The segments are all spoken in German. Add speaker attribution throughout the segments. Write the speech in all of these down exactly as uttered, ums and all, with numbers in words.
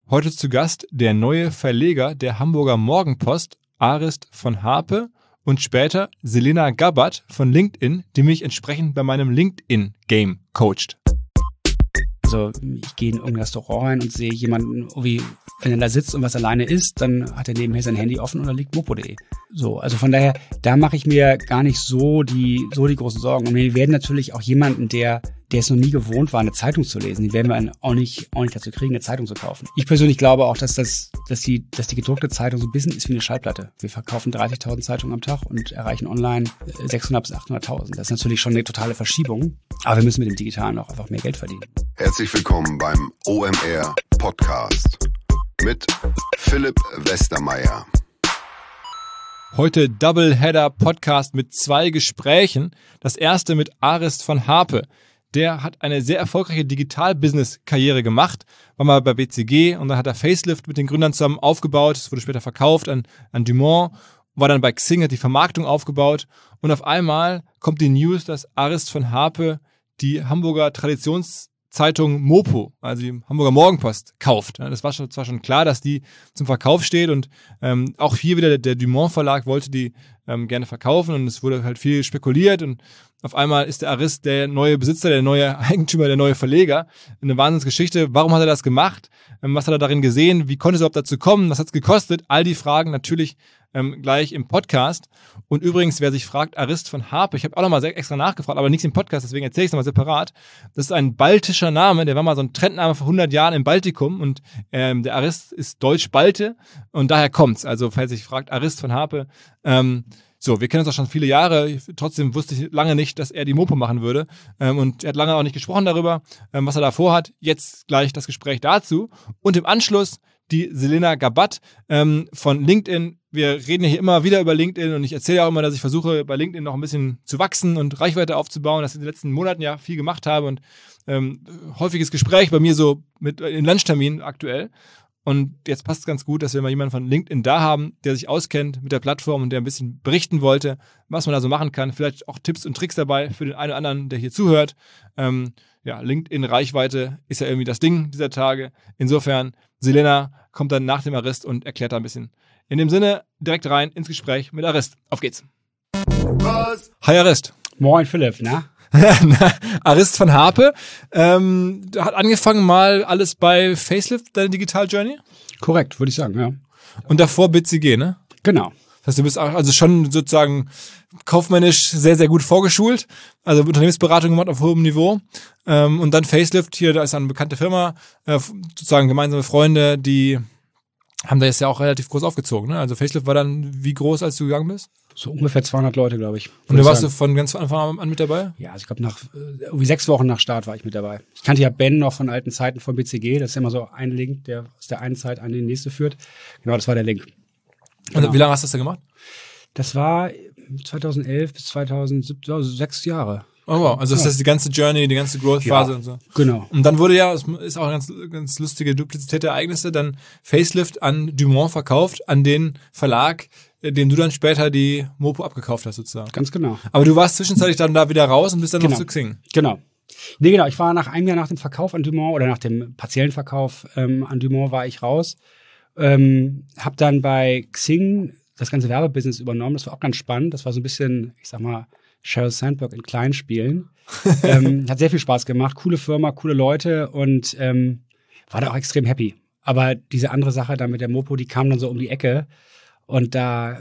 Speaker 1: Heute zu Gast der neue Verleger der Hamburger Morgenpost, Arist von Harpe, und später Selena Gabbard von LinkedIn, die mich entsprechend bei meinem LinkedIn-Game coacht.
Speaker 2: Also ich gehe in irgendein Restaurant rein und sehe jemanden, irgendwie, wenn er da sitzt und was alleine isst, dann hat er nebenher sein Handy offen und da liegt mopo punkt de. So, also von daher, da mache ich mir gar nicht so die so die großen Sorgen. Und wir werden natürlich auch jemanden, der der es noch nie gewohnt war, eine Zeitung zu lesen, die werden wir auch nicht, auch nicht dazu kriegen, eine Zeitung zu kaufen. Ich persönlich glaube auch, dass das, dass die, dass die gedruckte Zeitung so ein bisschen ist wie eine Schallplatte. Wir verkaufen dreißigtausend Zeitungen am Tag und erreichen online sechshundert bis achthunderttausend. Das ist natürlich schon eine totale Verschiebung, aber wir müssen mit dem Digitalen auch einfach mehr Geld verdienen.
Speaker 3: Herzlich willkommen beim O M R Podcast mit Philipp Westermeier.
Speaker 1: Heute Doubleheader Podcast mit zwei Gesprächen. Das erste mit Arist von Harpe. Der hat eine sehr erfolgreiche Digital-Business-Karriere gemacht, war mal bei B C G und dann hat er Facelift mit den Gründern zusammen aufgebaut. Es wurde später verkauft an, an Dumont, war dann bei Xing, hat die Vermarktung aufgebaut und auf einmal kommt die News, dass Arist von Harpe die Hamburger Traditionszeitung Mopo, also die Hamburger Morgenpost, kauft. Das war schon, zwar schon klar, dass die zum Verkauf steht und ähm, auch hier wieder der, der Dumont Verlag wollte die ähm, gerne verkaufen und es wurde halt viel spekuliert und auf einmal ist der Arist der neue Besitzer, der neue Eigentümer, der neue Verleger. Eine Wahnsinnsgeschichte. Warum hat er das gemacht? Ähm, was hat er darin gesehen? Wie konnte es überhaupt dazu kommen? Was hat es gekostet? All die Fragen natürlich ähm, gleich im Podcast. Und übrigens, wer sich fragt, Arist von Harpe, ich habe auch nochmal extra nachgefragt, aber nichts im Podcast, deswegen erzähle ich es nochmal separat. Das ist ein baltischer Name, der war mal so ein Trendname vor hundert Jahren im Baltikum und ähm, der Arist ist Deutsch-Balte und daher kommt's. Also, falls sich fragt, Arist von Harpe, ähm, so, wir kennen uns auch schon viele Jahre, trotzdem wusste ich lange nicht, dass er die Mopo machen würde ähm, und er hat lange auch nicht gesprochen darüber, ähm, was er da vorhat. Jetzt gleich das Gespräch dazu und im Anschluss die Selena Gabbard ähm, von LinkedIn. Wir reden ja hier immer wieder über LinkedIn und ich erzähle ja auch immer, dass ich versuche, bei LinkedIn noch ein bisschen zu wachsen und Reichweite aufzubauen, dass ich in den letzten Monaten ja viel gemacht habe und ähm, häufiges Gespräch bei mir so mit in Lunchterminen aktuell. Und jetzt passt es ganz gut, dass wir mal jemanden von LinkedIn da haben, der sich auskennt mit der Plattform und der ein bisschen berichten wollte, was man da so machen kann. Vielleicht auch Tipps und Tricks dabei für den einen oder anderen, der hier zuhört. Ähm, ja, LinkedIn-Reichweite ist ja irgendwie das Ding dieser Tage. Insofern, Selena kommt dann nach dem Arist und erklärt da ein bisschen. In dem Sinne, direkt rein ins Gespräch mit Arist. Auf geht's. Was? Hi Arist.
Speaker 2: Moin Philipp, na?
Speaker 1: Arist von Harpe ähm, hat angefangen mal alles bei Facelift, deine Digital Journey?
Speaker 2: Korrekt, würde ich sagen, ja.
Speaker 1: Und davor B C G, ne?
Speaker 2: Genau.
Speaker 1: Das heißt, du bist auch also schon sozusagen kaufmännisch sehr, sehr gut vorgeschult, also Unternehmensberatung gemacht auf hohem Niveau ähm, und dann Facelift, hier, da ist eine bekannte Firma, äh, sozusagen gemeinsame Freunde, die haben da jetzt ja auch relativ groß aufgezogen, ne? Also Facelift war dann wie groß, als du gegangen bist?
Speaker 2: So ungefähr zweihundert Leute, glaube ich.
Speaker 1: Und da warst du von ganz Anfang an mit dabei?
Speaker 2: Ja, also ich glaube, nach äh, irgendwie sechs Wochen nach Start war ich mit dabei. Ich kannte ja Ben noch von alten Zeiten von B C G. Das ist immer so ein Link, der aus der einen Zeit an die nächste führt. Genau, das war der Link.
Speaker 1: Genau. Und wie lange hast du das da gemacht?
Speaker 2: Das war zweitausendelf bis zweitausendsiebzehn, also sechs Jahre.
Speaker 1: Oh wow, also das heißt die ganze Journey, die ganze Growth-Phase
Speaker 2: ja, und
Speaker 1: so.
Speaker 2: Genau.
Speaker 1: Und dann wurde ja, das ist auch eine ganz, ganz lustige Duplizität der Ereignisse, dann Facelift an Dumont verkauft, an den Verlag, dem du dann später die Mopo abgekauft hast sozusagen.
Speaker 2: Ganz genau.
Speaker 1: Aber du warst zwischenzeitlich dann da wieder raus und bist dann
Speaker 2: genau.
Speaker 1: noch zu Xing.
Speaker 2: Genau. Nee, genau. Ich war nach einem Jahr nach dem Verkauf an Dumont oder nach dem partiellen Verkauf ähm, an Dumont war ich raus. Ähm, hab dann bei Xing das ganze Werbebusiness übernommen. Das war auch ganz spannend. Das war so ein bisschen, ich sag mal, Sheryl Sandberg in kleinen Spielen. ähm, hat sehr viel Spaß gemacht. Coole Firma, coole Leute und ähm, war da auch extrem happy. Aber diese andere Sache da mit der Mopo, die kam dann so um die Ecke und da,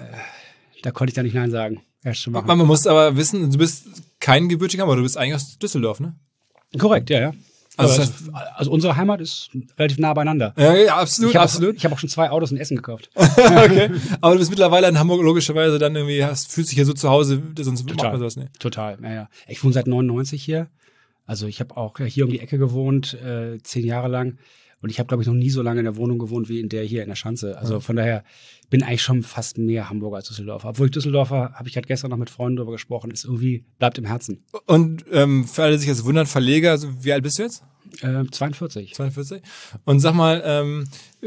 Speaker 2: da konnte ich dann nicht Nein sagen. Erst schon machen.
Speaker 1: Man muss aber wissen, du bist kein gebürtiger, aber du bist eigentlich aus Düsseldorf, ne?
Speaker 2: Korrekt, ja, ja.
Speaker 1: Also,
Speaker 2: also,
Speaker 1: das heißt,
Speaker 2: also unsere Heimat ist relativ nah beieinander.
Speaker 1: Ja, ja, absolut.
Speaker 2: Ich habe
Speaker 1: absolut.
Speaker 2: auch, hab auch schon zwei Autos in Essen gekauft.
Speaker 1: Okay. Aber du bist mittlerweile in Hamburg logischerweise dann irgendwie, hast, fühlst dich hier so zu Hause, sonst macht man sowas nicht.
Speaker 2: Total, ja, ja. Ich wohne seit neunundneunzig hier. Also ich habe auch hier um die Ecke gewohnt, äh, zehn Jahre lang. Und ich habe, glaube ich, noch nie so lange in der Wohnung gewohnt wie in der hier in der Schanze. Also ja. Von daher bin eigentlich schon fast mehr Hamburger als Düsseldorfer. Obwohl ich Düsseldorfer, habe ich halt gestern noch mit Freunden darüber gesprochen, ist irgendwie, bleibt im Herzen.
Speaker 1: Und ähm, für alle, die sich jetzt wundern, Verleger, also wie alt bist du jetzt?
Speaker 2: Äh, zweiundvierzig.
Speaker 1: zweiundvierzig. Und sag mal, ähm,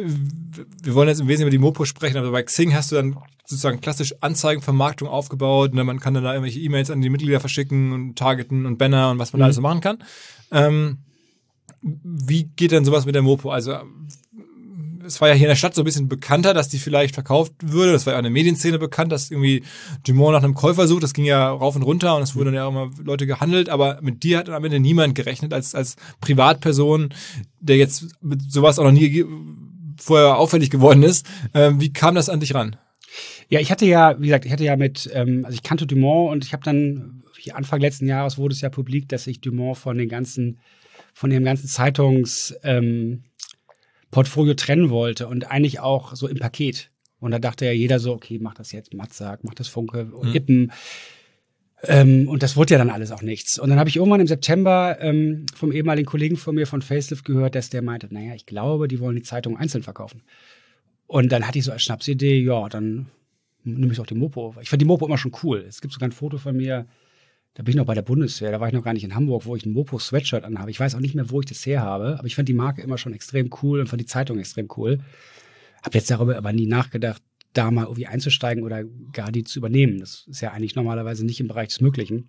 Speaker 1: wir wollen jetzt im Wesentlichen über die Mopo sprechen, aber bei Xing hast du dann sozusagen klassisch Anzeigenvermarktung aufgebaut. Ne? Man kann dann da irgendwelche E-Mails an die Mitglieder verschicken und targeten und Banner und was man mhm. da alles so machen kann. Ähm, wie geht denn sowas mit der Mopo? Also es war ja hier in der Stadt so ein bisschen bekannter, dass die vielleicht verkauft würde. Das war ja auch in der Medienszene bekannt, dass irgendwie Dumont nach einem Käufer sucht. Das ging ja rauf und runter und es wurden ja auch immer Leute gehandelt. Aber mit dir hat am Ende niemand gerechnet als, als Privatperson, der jetzt mit sowas auch noch nie vorher auffällig geworden ist. Ähm, wie kam das an dich ran?
Speaker 2: Ja, ich hatte ja, wie gesagt, ich hatte ja mit, ähm, also ich kannte Dumont und ich habe dann, Anfang letzten Jahres wurde es ja publik, dass sich Dumont von den ganzen, von dem ganzen Zeitungs, ähm, Portfolio trennen wollte und eigentlich auch so im Paket. Und da dachte ja jeder so, okay, mach das jetzt, Matzak, mach das Funke, mhm. Ippen. Ähm, und das wurde ja dann alles auch nichts. Und dann habe ich irgendwann im September ähm, vom ehemaligen Kollegen von mir von Facelift gehört, dass der meinte, naja, ich glaube, die wollen die Zeitung einzeln verkaufen. Und dann hatte ich so als Schnapsidee, ja, dann nehme ich auch die Mopo. Ich fand die Mopo immer schon cool. Es gibt sogar ein Foto von mir, da bin ich noch bei der Bundeswehr, da war ich noch gar nicht in Hamburg, wo ich ein Mopo-Sweatshirt anhabe. Ich weiß auch nicht mehr, wo ich das her habe, aber ich fand die Marke immer schon extrem cool und fand die Zeitung extrem cool. Hab jetzt darüber aber nie nachgedacht, da mal irgendwie einzusteigen oder gar die zu übernehmen. Das ist ja eigentlich normalerweise nicht im Bereich des Möglichen.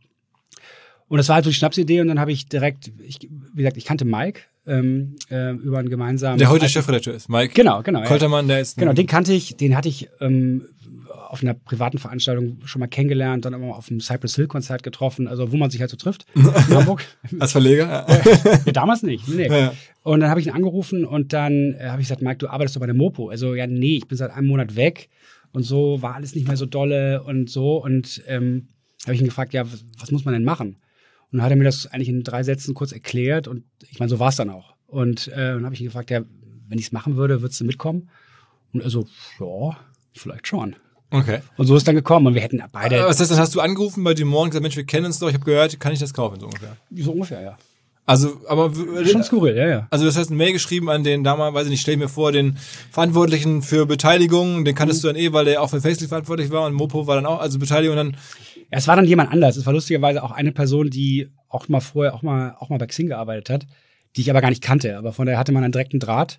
Speaker 2: Und das war halt so die Schnapsidee und dann habe ich direkt, ich, wie gesagt, ich kannte Mike ähm, äh, über einen gemeinsamen...
Speaker 1: Der heute Chefredakteur ist, Mike
Speaker 2: Genau, genau.
Speaker 1: Koltermann, der ist...
Speaker 2: Genau, den kannte ich, den hatte ich ähm, auf einer privaten Veranstaltung schon mal kennengelernt, dann immer auf einem Cypress Hill Konzert getroffen, also wo man sich halt so trifft in Hamburg.
Speaker 1: Als Verleger? Ja.
Speaker 2: Ja, damals nicht. Nee.
Speaker 1: Ja.
Speaker 2: Und dann habe ich ihn angerufen und dann äh, habe ich gesagt, Mike, du arbeitest doch bei der Mopo. Also ja, nee, ich bin seit einem Monat weg und so war alles nicht mehr so dolle und so. Und ähm, habe ich ihn gefragt, ja, was, was muss man denn machen? Und dann hat er mir das eigentlich in drei Sätzen kurz erklärt und ich meine, so war es dann auch. Und äh, dann habe ich ihn gefragt, ja, wenn ich es machen würde, würdest du mitkommen? Und er so, ja, vielleicht schon.
Speaker 1: Okay.
Speaker 2: Und so ist dann gekommen und wir hätten beide...
Speaker 1: Was heißt, dann hast du angerufen bei Dumont und gesagt, Mensch, wir kennen uns doch, ich habe gehört, kann ich das kaufen, so ungefähr?
Speaker 2: So ungefähr, ja.
Speaker 1: Also, aber...
Speaker 2: Schon skurril, ja, ja.
Speaker 1: Also das heißt, eine Mail geschrieben an den damals, weiß ich nicht, stell mir vor, den Verantwortlichen für Beteiligung, den kanntest mhm. du dann eh, weil der auch für Facelift verantwortlich war und Mopo war dann auch, also Beteiligung dann...
Speaker 2: Ja, es war dann jemand anders. Es war lustigerweise auch eine Person, die auch mal vorher auch mal, auch mal bei Xing gearbeitet hat, die ich aber gar nicht kannte. Aber von daher hatte man einen direkten Draht.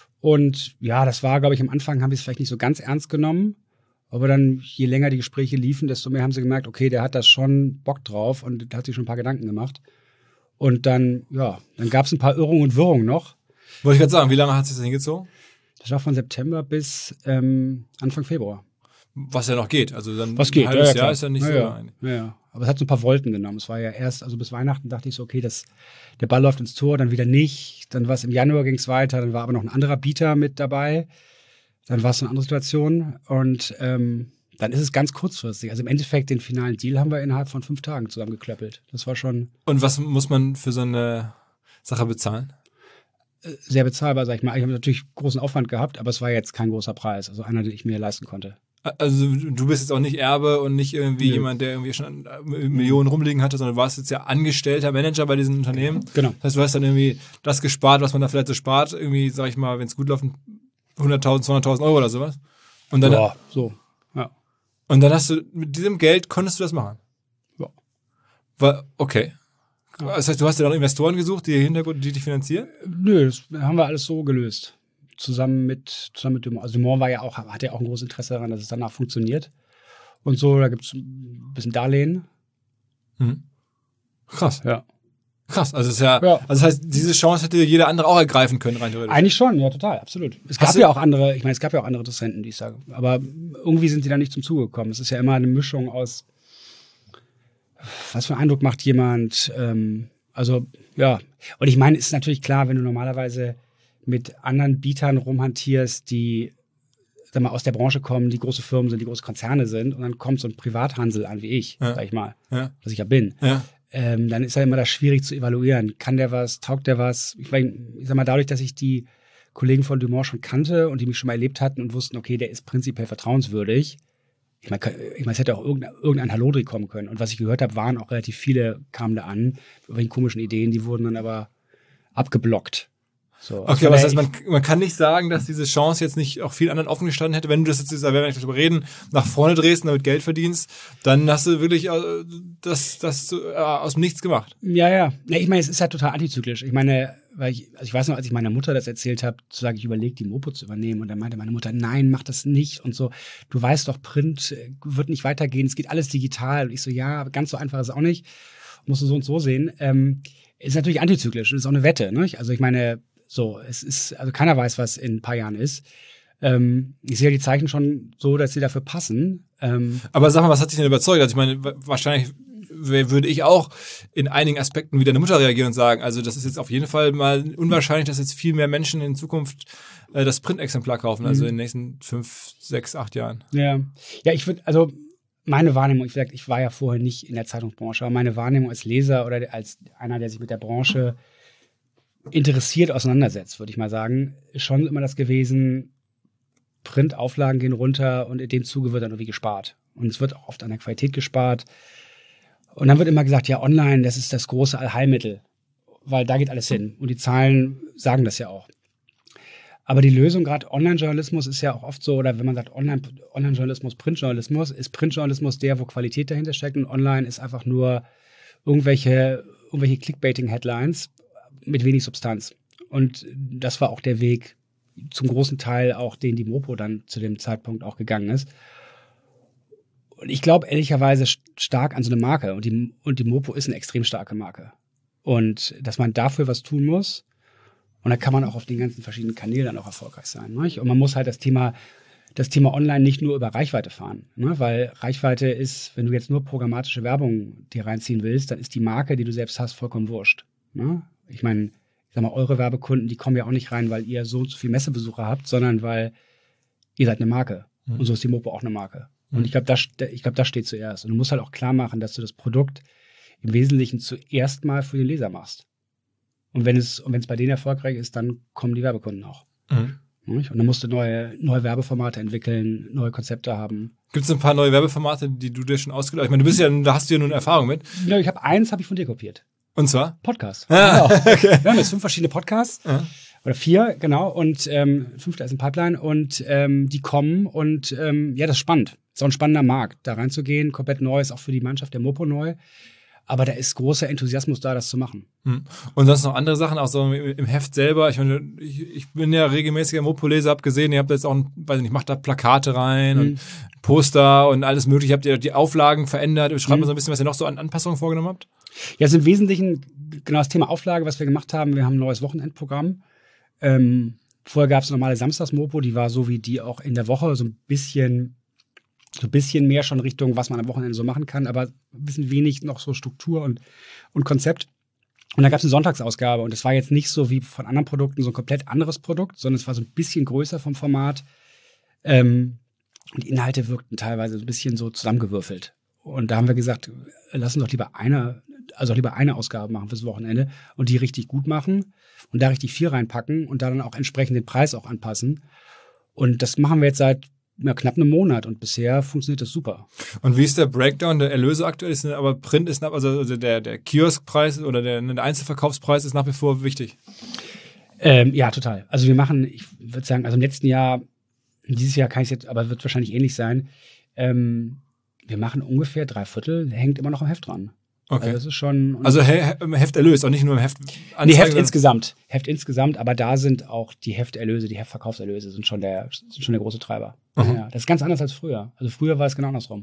Speaker 2: Und ja, das war, glaube ich, am Anfang haben wir es vielleicht nicht so ganz ernst genommen. Aber dann, je länger die Gespräche liefen, desto mehr haben sie gemerkt, okay, der hat da schon Bock drauf und der hat sich schon ein paar Gedanken gemacht. Und dann, ja, dann gab es ein paar Irrungen und Wirrungen noch.
Speaker 1: Wollte ich gerade sagen, wie lange hat sich das hingezogen?
Speaker 2: Das war von September bis ähm, Anfang Februar.
Speaker 1: Was ja noch geht. Also dann
Speaker 2: Was geht,
Speaker 1: ein halbes
Speaker 2: ja, ja,
Speaker 1: Jahr ist ja nicht
Speaker 2: ja,
Speaker 1: so
Speaker 2: ja.
Speaker 1: lang.
Speaker 2: Ja, ja. Aber es hat so ein paar Volten genommen. Es war ja erst, also bis Weihnachten dachte ich so, okay, das, der Ball läuft ins Tor, dann wieder nicht. Dann war es im Januar, ging es weiter, dann war aber noch ein anderer Bieter mit dabei. Dann war es so eine andere Situation. Und ähm, dann ist es ganz kurzfristig. Also im Endeffekt, den finalen Deal haben wir innerhalb von fünf Tagen zusammengeklöppelt. Das war schon...
Speaker 1: Und was muss man für so eine Sache bezahlen?
Speaker 2: Sehr bezahlbar, sag ich mal. Ich habe natürlich großen Aufwand gehabt, aber es war jetzt kein großer Preis. Also einer, den ich mir leisten konnte.
Speaker 1: Also du bist jetzt auch nicht Erbe und nicht irgendwie
Speaker 2: Nö.
Speaker 1: jemand, der irgendwie schon Millionen rumliegen hatte, sondern du warst jetzt ja angestellter Manager bei diesem Unternehmen.
Speaker 2: Genau.
Speaker 1: Das heißt, du hast dann irgendwie das gespart, was man da vielleicht so spart, irgendwie, sag ich mal, wenn es gut läuft, hunderttausend, zweihunderttausend Euro oder sowas. Und dann,
Speaker 2: ja, so, ja.
Speaker 1: Und dann hast du, mit diesem Geld konntest du das machen?
Speaker 2: Ja.
Speaker 1: War, okay.
Speaker 2: Ja.
Speaker 1: Das heißt, du hast dir dann Investoren gesucht, die Hintergrund, die dich finanzieren?
Speaker 2: Nö, das haben wir alles so gelöst. Zusammen mit, zusammen mit Dumont. Also Dumont war ja auch, hat ja auch ein großes Interesse daran, dass es danach funktioniert. Und so, da gibt es ein bisschen Darlehen.
Speaker 1: Mhm. Krass.
Speaker 2: Ja.
Speaker 1: Krass. Also, es ist ja,
Speaker 2: ja.
Speaker 1: also das heißt, diese Chance hätte jeder andere auch ergreifen können, rein theoretisch.
Speaker 2: Eigentlich schon, ja, total, absolut. Es gab ja auch andere, ich meine, es gab ja auch andere Interessenten, die ich sage. Aber irgendwie sind die da nicht zum Zuge gekommen. Es ist ja immer eine Mischung aus, was für einen Eindruck macht jemand, ähm, also, ja. Und ich meine, es ist natürlich klar, wenn du normalerweise mit anderen Bietern rumhantierst, die sag mal, aus der Branche kommen, die große Firmen sind, die große Konzerne sind und dann kommt so ein Privathansel an wie ich, ja. sag ich mal,
Speaker 1: ja.
Speaker 2: was ich ja bin.
Speaker 1: Ja.
Speaker 2: Ähm, dann ist ja immer das schwierig zu evaluieren. Kann der was? Taugt der was? Ich, mein, ich sag mal, dadurch, dass ich die Kollegen von Dumont schon kannte und die mich schon mal erlebt hatten und wussten, okay, der ist prinzipiell vertrauenswürdig. Ich meine, ich mein, es hätte auch irgendein, irgendein Hallodri kommen können. Und was ich gehört habe, waren auch relativ viele, kamen da an, über die komischen Ideen, die wurden dann aber abgeblockt. So,
Speaker 1: okay, aber das heißt, man, man kann nicht sagen, dass diese Chance jetzt nicht auch vielen anderen offen gestanden hätte. Wenn du das jetzt, da werden wir nicht drüber reden, nach vorne drehst und damit Geld verdienst, dann hast du wirklich äh, das, das äh, aus dem Nichts gemacht.
Speaker 2: Ja, ja. ja ich meine, es ist halt total antizyklisch. Ich meine, weil ich, also ich weiß noch, als ich meiner Mutter das erzählt habe, zu sagen, ich überlege, die Mopo zu übernehmen. Und dann meinte meine Mutter, nein, mach das nicht. Und so, du weißt doch, Print wird nicht weitergehen, es geht alles digital. Und ich so, ja, ganz so einfach ist es auch nicht. Musst du so und so sehen. Ähm, ist natürlich antizyklisch und ist auch eine Wette. Ne? Also ich meine, So, es ist, also keiner weiß, was in ein paar Jahren ist. Ähm, ich sehe die Zeichen schon so, dass sie dafür passen. Ähm,
Speaker 1: Aber sag mal, was hat dich denn überzeugt? Also ich meine, wahrscheinlich würde ich auch in einigen Aspekten wie deine Mutter reagieren und sagen, also das ist jetzt auf jeden Fall mal unwahrscheinlich, dass jetzt viel mehr Menschen in Zukunft äh, das Printexemplar kaufen, also in den nächsten fünf, sechs, acht Jahren.
Speaker 2: Ja, ja, ich würde, also meine Wahrnehmung, ich, ich war ja vorher nicht in der Zeitungsbranche, aber meine Wahrnehmung als Leser oder als einer, der sich mit der Branche interessiert auseinandersetzt, würde ich mal sagen, ist schon immer das gewesen, Printauflagen gehen runter und in dem Zuge wird dann irgendwie gespart. Und es wird auch oft an der Qualität gespart. Und dann wird immer gesagt, ja, online, das ist das große Allheilmittel, weil da geht alles hin. Und die Zahlen sagen das ja auch. Aber die Lösung, gerade Online-Journalismus, ist ja auch oft so, oder wenn man sagt Online, Online-Journalismus, Printjournalismus, ist Printjournalismus der, wo Qualität dahinter steckt und online ist einfach nur irgendwelche, irgendwelche Clickbaiting-Headlines mit wenig Substanz. Und das war auch der Weg, zum großen Teil auch, den die Mopo dann zu dem Zeitpunkt auch gegangen ist. Und ich glaube ehrlicherweise stark an so eine Marke. Und die, und die Mopo ist eine extrem starke Marke. Und dass man dafür was tun muss. Und da kann man auch auf den ganzen verschiedenen Kanälen dann auch erfolgreich sein. Nicht? Und man muss halt das Thema, das Thema Online nicht nur über Reichweite fahren. Ne? Weil Reichweite ist, wenn du jetzt nur programmatische Werbung dir reinziehen willst, dann ist die Marke, die du selbst hast, vollkommen wurscht. Ne? Ich meine, ich sag mal, eure Werbekunden, die kommen ja auch nicht rein, weil ihr so und so viel Messebesucher habt, sondern weil ihr seid eine Marke. Mhm. Und so ist die Mopo auch eine Marke. Mhm. Und ich glaube, das, ich glaube, das steht zuerst. Und du musst halt auch klar machen, dass du das Produkt im Wesentlichen zuerst mal für den Leser machst. Und wenn es, und wenn es bei denen erfolgreich ist, dann kommen die Werbekunden auch. Mhm. Und dann musst du neue, neue Werbeformate entwickeln, neue Konzepte haben.
Speaker 1: Gibt es ein paar neue Werbeformate, die du dir schon ausgedacht hast? Ich meine, du bist ja, da hast du ja nun Erfahrung mit.
Speaker 2: Ja, ich habe eins, habe ich von dir kopiert.
Speaker 1: Und zwar?
Speaker 2: Podcast.
Speaker 1: Ah,
Speaker 2: genau.
Speaker 1: Okay.
Speaker 2: Wir haben jetzt fünf verschiedene Podcasts.
Speaker 1: Ah.
Speaker 2: Oder vier, genau. Und ähm, fünfter ist ein Pipeline. Und ähm, die kommen. Und ähm, ja, das ist spannend. Ist auch ein spannender Markt, da reinzugehen. Komplett neu, ist auch für die Mannschaft der Mopo neu. Aber da ist großer Enthusiasmus da, das zu machen.
Speaker 1: Und sonst noch andere Sachen, auch so im Heft selber. Ich meine, ich, ich bin ja regelmäßiger Mopo-Leser, hab gesehen, ihr habt jetzt auch, ein, weiß nicht, macht da Plakate rein mhm. und Poster und alles mögliche. Habt ihr die Auflagen verändert? Schreibt mhm. mal so ein bisschen, was ihr noch so an Anpassungen vorgenommen habt?
Speaker 2: Ja, es ist im Wesentlichen genau das Thema Auflage, was wir gemacht haben. Wir haben ein neues Wochenendprogramm. Ähm, vorher gab es normale Samstags-Mopo, die war so wie die auch in der Woche, so ein bisschen so ein bisschen mehr schon Richtung, was man am Wochenende so machen kann, aber ein bisschen wenig noch so Struktur und, und Konzept. Und da gab es eine Sonntagsausgabe und das war jetzt nicht so wie von anderen Produkten so ein komplett anderes Produkt, sondern es war so ein bisschen größer vom Format. Ähm, und die Inhalte wirkten teilweise so ein bisschen so zusammengewürfelt. Und da haben wir gesagt, lass uns doch lieber eine, also lieber eine Ausgabe machen fürs Wochenende und die richtig gut machen und da richtig viel reinpacken und da dann auch entsprechend den Preis auch anpassen. Und das machen wir jetzt seit ja, knapp einem Monat und bisher funktioniert das super.
Speaker 1: Und wie ist der Breakdown der Erlöse aktuell? Ist, aber Print ist, also der, der Kioskpreis oder der, der Einzelverkaufspreis ist nach wie vor wichtig?
Speaker 2: Ähm, ja, total. Also wir machen, ich würde sagen, also im letzten Jahr, dieses Jahr kann ich jetzt, aber wird wahrscheinlich ähnlich sein, ähm, wir machen ungefähr drei Viertel, hängt immer noch am Heft dran.
Speaker 1: Okay.
Speaker 2: Also das ist schon.
Speaker 1: Also Hefterlös, auch nicht nur im Heft.
Speaker 2: Nee, Heft insgesamt. Heft insgesamt, aber da sind auch die Hefterlöse, die Heftverkaufserlöse sind schon der, sind schon der große Treiber. Mhm. Ja, das ist ganz anders als früher. Also früher war es genau andersrum.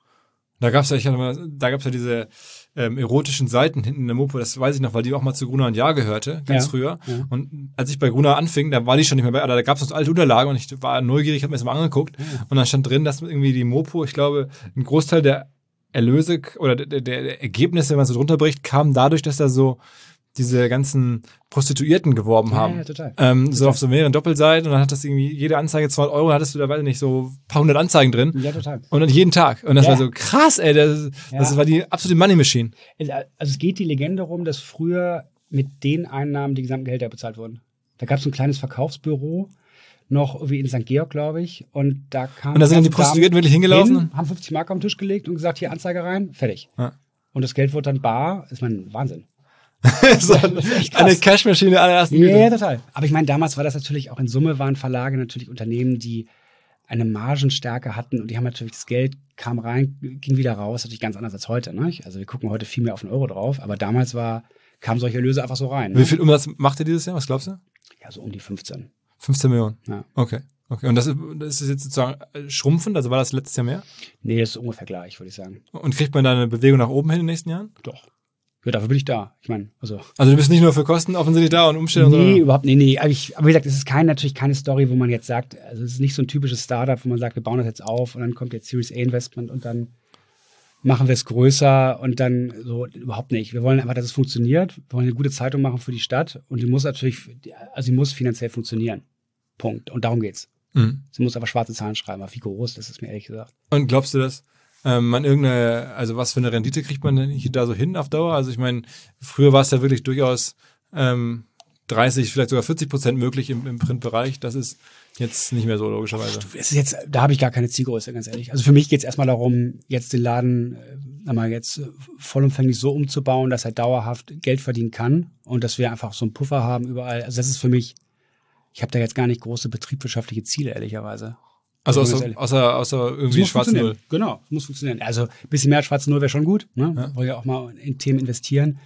Speaker 1: Da gab's ja, ich hatte mal, da gab's ja diese ähm, erotischen Seiten hinten in der Mopo, das weiß ich noch, weil die auch mal zu Gruner und Jahr gehörte, ganz
Speaker 2: ja,
Speaker 1: früher.
Speaker 2: Ja.
Speaker 1: Und als ich bei Gruner anfing, da war die schon nicht mehr bei, da gab's noch alte Unterlagen und ich war neugierig, habe mir das mal angeguckt. Ja. Und dann stand drin, dass irgendwie die Mopo, ich glaube, ein Großteil der Erlöse oder der, der Ergebnisse, wenn man so drunter bricht, kam dadurch, dass da so diese ganzen Prostituierten geworben haben.
Speaker 2: Ja, ja, total.
Speaker 1: Ähm,
Speaker 2: total.
Speaker 1: So auf so mehreren Doppelseiten und dann hat das irgendwie jede Anzeige zweihundert Euro, dann hattest du da, weiß ich nicht, so ein paar hundert Anzeigen drin.
Speaker 2: Ja, total.
Speaker 1: Und dann jeden Tag. Und das
Speaker 2: ja.
Speaker 1: war so krass, ey, das,
Speaker 2: ja.
Speaker 1: das war die absolute Money Machine.
Speaker 2: Also es geht die Legende rum, dass früher mit den Einnahmen die gesamten Gehälter bezahlt wurden. Da gab es so ein kleines Verkaufsbüro, noch irgendwie in Sankt Georg, glaube ich. Und da kam
Speaker 1: Und da sind dann die Prostituierten wirklich hingelaufen?
Speaker 2: Hin, haben fünfzig Mark auf den Tisch gelegt und gesagt, hier Anzeige rein, fertig.
Speaker 1: Ja.
Speaker 2: Und das Geld wurde dann bar. Ist mein Wahnsinn.
Speaker 1: so eine Cashmaschine allerersten
Speaker 2: Güte. Ja, total. Aber ich meine, damals war das natürlich auch in Summe, waren Verlage natürlich Unternehmen, die eine Margenstärke hatten und die haben natürlich, das Geld kam rein, ging wieder raus, natürlich ganz anders als heute. Ne? Also wir gucken heute viel mehr auf den Euro drauf, aber damals war, kamen solche Erlöse einfach so rein.
Speaker 1: Wie
Speaker 2: ne?
Speaker 1: viel Umsatz macht ihr dieses Jahr? Was glaubst du?
Speaker 2: Ja, so um die fünfzehn.
Speaker 1: fünfzehn Millionen?
Speaker 2: Ja.
Speaker 1: Okay. Okay. Und das ist, das ist jetzt sozusagen schrumpfend, also war das letztes Jahr mehr?
Speaker 2: Nee, das ist ungefähr gleich, würde ich sagen.
Speaker 1: Und kriegt man da eine Bewegung nach oben hin in den nächsten Jahren?
Speaker 2: Doch. Ja, dafür bin ich da. Ich meine, also.
Speaker 1: Also du bist nicht nur für Kosten offensichtlich da und Umstellung,
Speaker 2: Nee,
Speaker 1: sondern
Speaker 2: überhaupt, nee, nee. Aber, ich, aber wie gesagt, es ist kein, natürlich keine Story, wo man jetzt sagt, also es ist nicht so ein typisches Startup, wo man sagt, wir bauen das jetzt auf und dann kommt jetzt Series A Investment und dann machen wir es größer und dann so, überhaupt nicht. Wir wollen einfach, dass es funktioniert. Wir wollen eine gute Zeitung machen für die Stadt und die muss natürlich, also die muss finanziell funktionieren. Punkt. Und darum geht's.
Speaker 1: Mhm.
Speaker 2: Sie muss aber schwarze Zahlen schreiben, aber wie groß, das ist mir ehrlich gesagt.
Speaker 1: Und glaubst du, dass ähm, man irgendeine, also was für eine Rendite kriegt man denn hier da so hin auf Dauer? Also ich meine, früher war es ja wirklich durchaus ähm, dreißig, vielleicht sogar vierzig Prozent möglich im, im Printbereich. Das ist jetzt nicht mehr so, logischerweise.
Speaker 2: Es ist jetzt, da habe ich gar keine Zielgröße, ganz ehrlich. Also für mich geht es erstmal darum, jetzt den Laden äh, mal jetzt vollumfänglich so umzubauen, dass er dauerhaft Geld verdienen kann und dass wir einfach so einen Puffer haben überall. Also das ist für mich, ich habe da jetzt gar nicht große betriebswirtschaftliche Ziele, ehrlicherweise.
Speaker 1: Also außer, außer, außer irgendwie schwarze Null.
Speaker 2: Genau, muss funktionieren. Also ein bisschen mehr als schwarze Null wäre schon gut. Ne?
Speaker 1: Ja.
Speaker 2: Wollen ja auch mal in Themen investieren.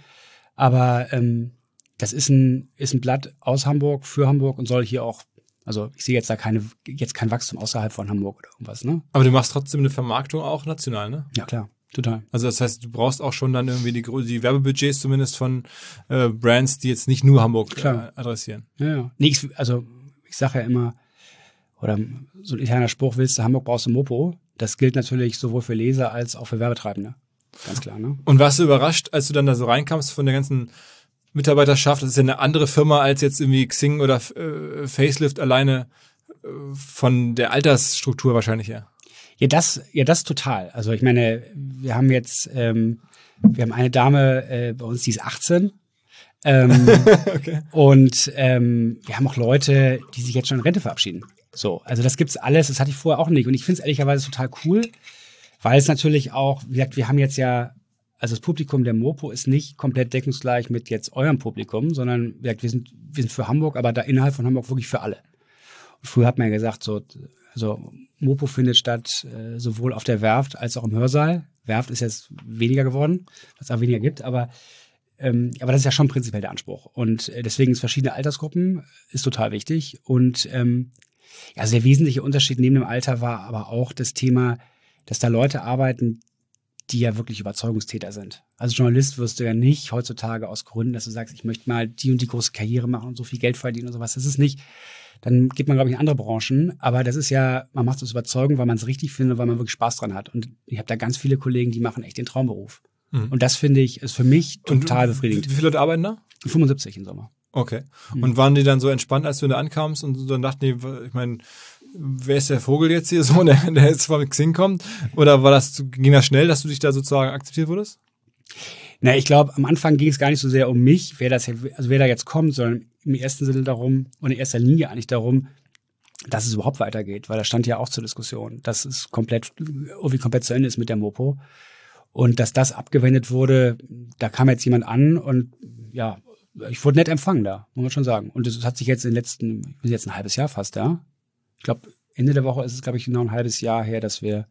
Speaker 2: Aber ähm, das ist ein, ist ein Blatt aus Hamburg, für Hamburg und soll hier auch, also ich sehe jetzt da keine, jetzt kein Wachstum außerhalb von Hamburg oder irgendwas. Ne?
Speaker 1: Aber du machst trotzdem eine Vermarktung auch national, ne?
Speaker 2: Ja, klar. Total.
Speaker 1: Also das heißt, du brauchst auch schon dann irgendwie die, die Werbebudgets zumindest von äh, Brands, die jetzt nicht nur Hamburg äh, adressieren.
Speaker 2: Ja, ja. Nee, ich, also ich sage ja immer, oder so ein interner Spruch, willst du Hamburg, brauchst du Mopo. Das gilt natürlich sowohl für Leser als auch für Werbetreibende. Ganz klar, ne?
Speaker 1: Und warst du überrascht, als du dann da so reinkamst von der ganzen Mitarbeiterschaft? Das ist ja eine andere Firma als jetzt irgendwie Xing oder äh, Facelift alleine äh, von der Altersstruktur wahrscheinlich her.
Speaker 2: Ja, das, ja, das total. Also ich meine, wir haben jetzt, ähm, wir haben eine Dame äh, bei uns, die ist achtzehn. Ähm,
Speaker 1: okay.
Speaker 2: Und ähm, wir haben auch Leute, die sich jetzt schon in Rente verabschieden. So, also das gibt's alles, das hatte ich vorher auch nicht. Und ich finde es ehrlicherweise total cool, weil es natürlich auch, wie gesagt, wir haben jetzt ja, also das Publikum der Mopo ist nicht komplett deckungsgleich mit jetzt eurem Publikum, sondern wie gesagt, wir sind, wir sind für Hamburg, aber da innerhalb von Hamburg wirklich für alle. Und früher hat man ja gesagt, so, also Mopo findet statt äh, sowohl auf der Werft als auch im Hörsaal. Werft ist jetzt weniger geworden, was es auch weniger gibt, aber ähm, aber das ist ja schon prinzipiell der Anspruch. Und äh, deswegen ist verschiedene Altersgruppen ist total wichtig. Und ähm, also der wesentliche Unterschied neben dem Alter war aber auch das Thema, dass da Leute arbeiten, die ja wirklich Überzeugungstäter sind. Als Journalist wirst du ja nicht heutzutage aus Gründen, dass du sagst, ich möchte mal die und die große Karriere machen und so viel Geld verdienen und sowas. Das ist nicht, dann geht man, glaube ich, in andere Branchen. Aber das ist ja, man macht es aus Überzeugung, weil man es richtig findet, weil man wirklich Spaß dran hat. Und ich habe da ganz viele Kollegen, die machen echt den Traumberuf. Mhm. Und das finde ich, ist für mich total und befriedigend.
Speaker 1: Wie viele Leute arbeiten da?
Speaker 2: fünfundsiebzig im Sommer.
Speaker 1: Okay. Mhm. Und waren die dann so entspannt, als du da ankamst und dann dachten die, ich meine, wer ist der Vogel jetzt hier so, der, der jetzt von Xing kommt? Oder war das, ging das schnell, dass du dich da sozusagen akzeptiert wurdest?
Speaker 2: Na, ich glaube, am Anfang ging es gar nicht so sehr um mich, wer das, also wer da jetzt kommt, sondern im ersten Sinne darum, und in erster Linie eigentlich darum, dass es überhaupt weitergeht, weil das stand ja auch zur Diskussion, dass es komplett, irgendwie komplett zu Ende ist mit der Mopo. Und dass das abgewendet wurde, da kam jetzt jemand an und ja, ich wurde nett empfangen da, muss man schon sagen. Und es hat sich jetzt in den letzten, wir sind jetzt ein halbes Jahr fast da. Ich glaube, Ende der Woche ist es, glaube ich, genau ein halbes Jahr her, dass wir,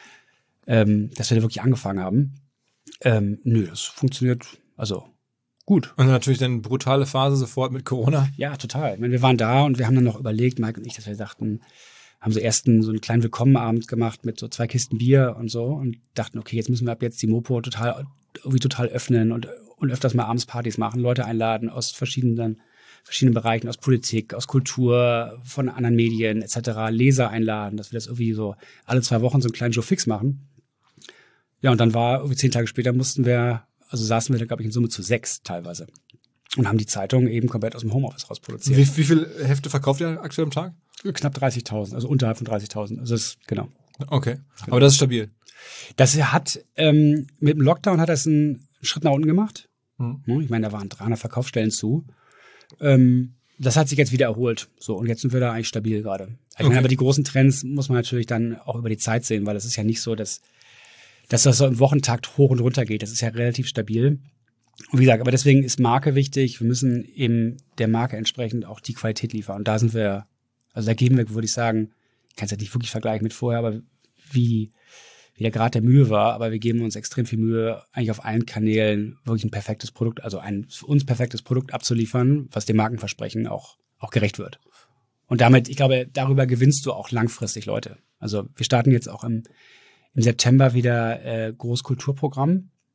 Speaker 2: ähm, dass wir da wirklich angefangen haben. Ähm, nö, das funktioniert, also gut.
Speaker 1: Und natürlich dann brutale Phase sofort mit Corona.
Speaker 2: Ja, total. Ich meine, wir waren da und wir haben dann noch überlegt, Mike und ich, dass wir dachten, haben so erst einen, so einen kleinen Willkommenabend gemacht mit so zwei Kisten Bier und so und dachten, okay, jetzt müssen wir ab jetzt die Mopo total, irgendwie total öffnen und, und öfters mal abends Partys machen, Leute einladen aus verschiedenen, verschiedenen Bereichen, aus Politik, aus Kultur, von anderen Medien et cetera, Leser einladen, dass wir das irgendwie so alle zwei Wochen so einen kleinen Joe Fix machen. Ja, und dann war irgendwie zehn Tage später mussten wir, also saßen wir da, glaube ich, in Summe zu sechs teilweise und haben die Zeitung eben komplett aus dem Homeoffice raus produziert.
Speaker 1: Wie, wie viele Hefte verkauft ihr aktuell am Tag?
Speaker 2: Knapp dreißigtausend, also unterhalb von dreißigtausend. Also das ist, genau.
Speaker 1: Okay, aber das ist stabil.
Speaker 2: Das hat, ähm, mit dem Lockdown hat das einen Schritt nach unten gemacht.
Speaker 1: Hm.
Speaker 2: Ich meine, da waren dreihundert Verkaufsstellen zu. Ähm, das hat sich jetzt wieder erholt. So, und jetzt sind wir da eigentlich stabil gerade. Ich meine,
Speaker 1: okay.
Speaker 2: aber die großen Trends muss man natürlich dann auch über die Zeit sehen, weil es ist ja nicht so, dass, dass das so im Wochentakt hoch und runter geht. Das ist ja relativ stabil. Und wie gesagt, aber deswegen ist Marke wichtig. Wir müssen eben der Marke entsprechend auch die Qualität liefern. Und da sind wir, also da geben wir, würde ich sagen, ich kann es ja nicht wirklich vergleichen mit vorher, aber wie, wie der Grad der Mühe war, aber wir geben uns extrem viel Mühe, eigentlich auf allen Kanälen wirklich ein perfektes Produkt, also ein für uns perfektes Produkt abzuliefern, was dem Markenversprechen auch, auch gerecht wird. Und damit, ich glaube, darüber gewinnst du auch langfristig Leute. Also wir starten jetzt auch im, im September wieder äh, Großkulturprogramm.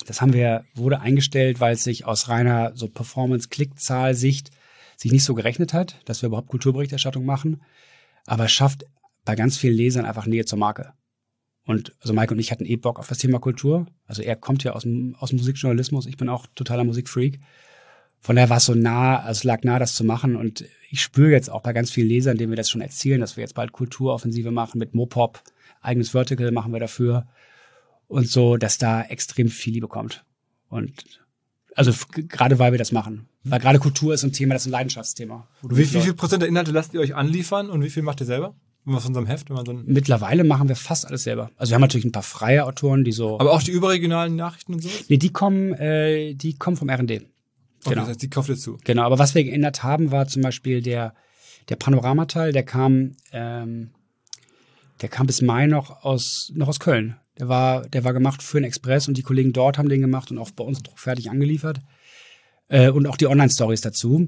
Speaker 2: Das haben wir, wurde eingestellt, weil es sich aus reiner so Performance-Klickzahl-Sicht sich nicht so gerechnet hat, dass wir überhaupt Kulturberichterstattung machen. Aber es schafft bei ganz vielen Lesern einfach Nähe zur Marke. Und also Mike und ich hatten eh Bock auf das Thema Kultur. Also er kommt ja aus dem, aus dem Musikjournalismus. Ich bin auch totaler Musikfreak. Von daher war es so nah, also es lag nah, das zu machen. Und ich spüre jetzt auch bei ganz vielen Lesern, denen wir das schon erzählen, dass wir jetzt bald Kulturoffensive machen mit Mopop. Eigenes Vertical machen wir dafür. Und so, dass da extrem viel Liebe kommt. Und also f- gerade weil wir das machen. Weil gerade Kultur ist ein Thema, das ist ein Leidenschaftsthema.
Speaker 1: Wie, wie viel Prozent der Inhalte lasst ihr euch anliefern und wie viel macht ihr selber? Aus unserem Heft, wenn man so ein
Speaker 2: Mittlerweile machen wir fast alles selber. Also wir haben natürlich ein paar freie Autoren, die so.
Speaker 1: Aber auch die überregionalen Nachrichten und so?
Speaker 2: Nee, die kommen, äh, die kommen vom R und D.
Speaker 1: Okay,
Speaker 2: Genau.
Speaker 1: das heißt, die kauft ihr zu.
Speaker 2: Genau, aber was wir geändert haben, war zum Beispiel der, der Panoramateil, der kam, ähm, der kam bis Mai noch aus, noch aus Köln. Der war, der war gemacht für den Express und die Kollegen dort haben den gemacht und auch bei uns druckfertig angeliefert. Äh, und auch die Online-Stories dazu.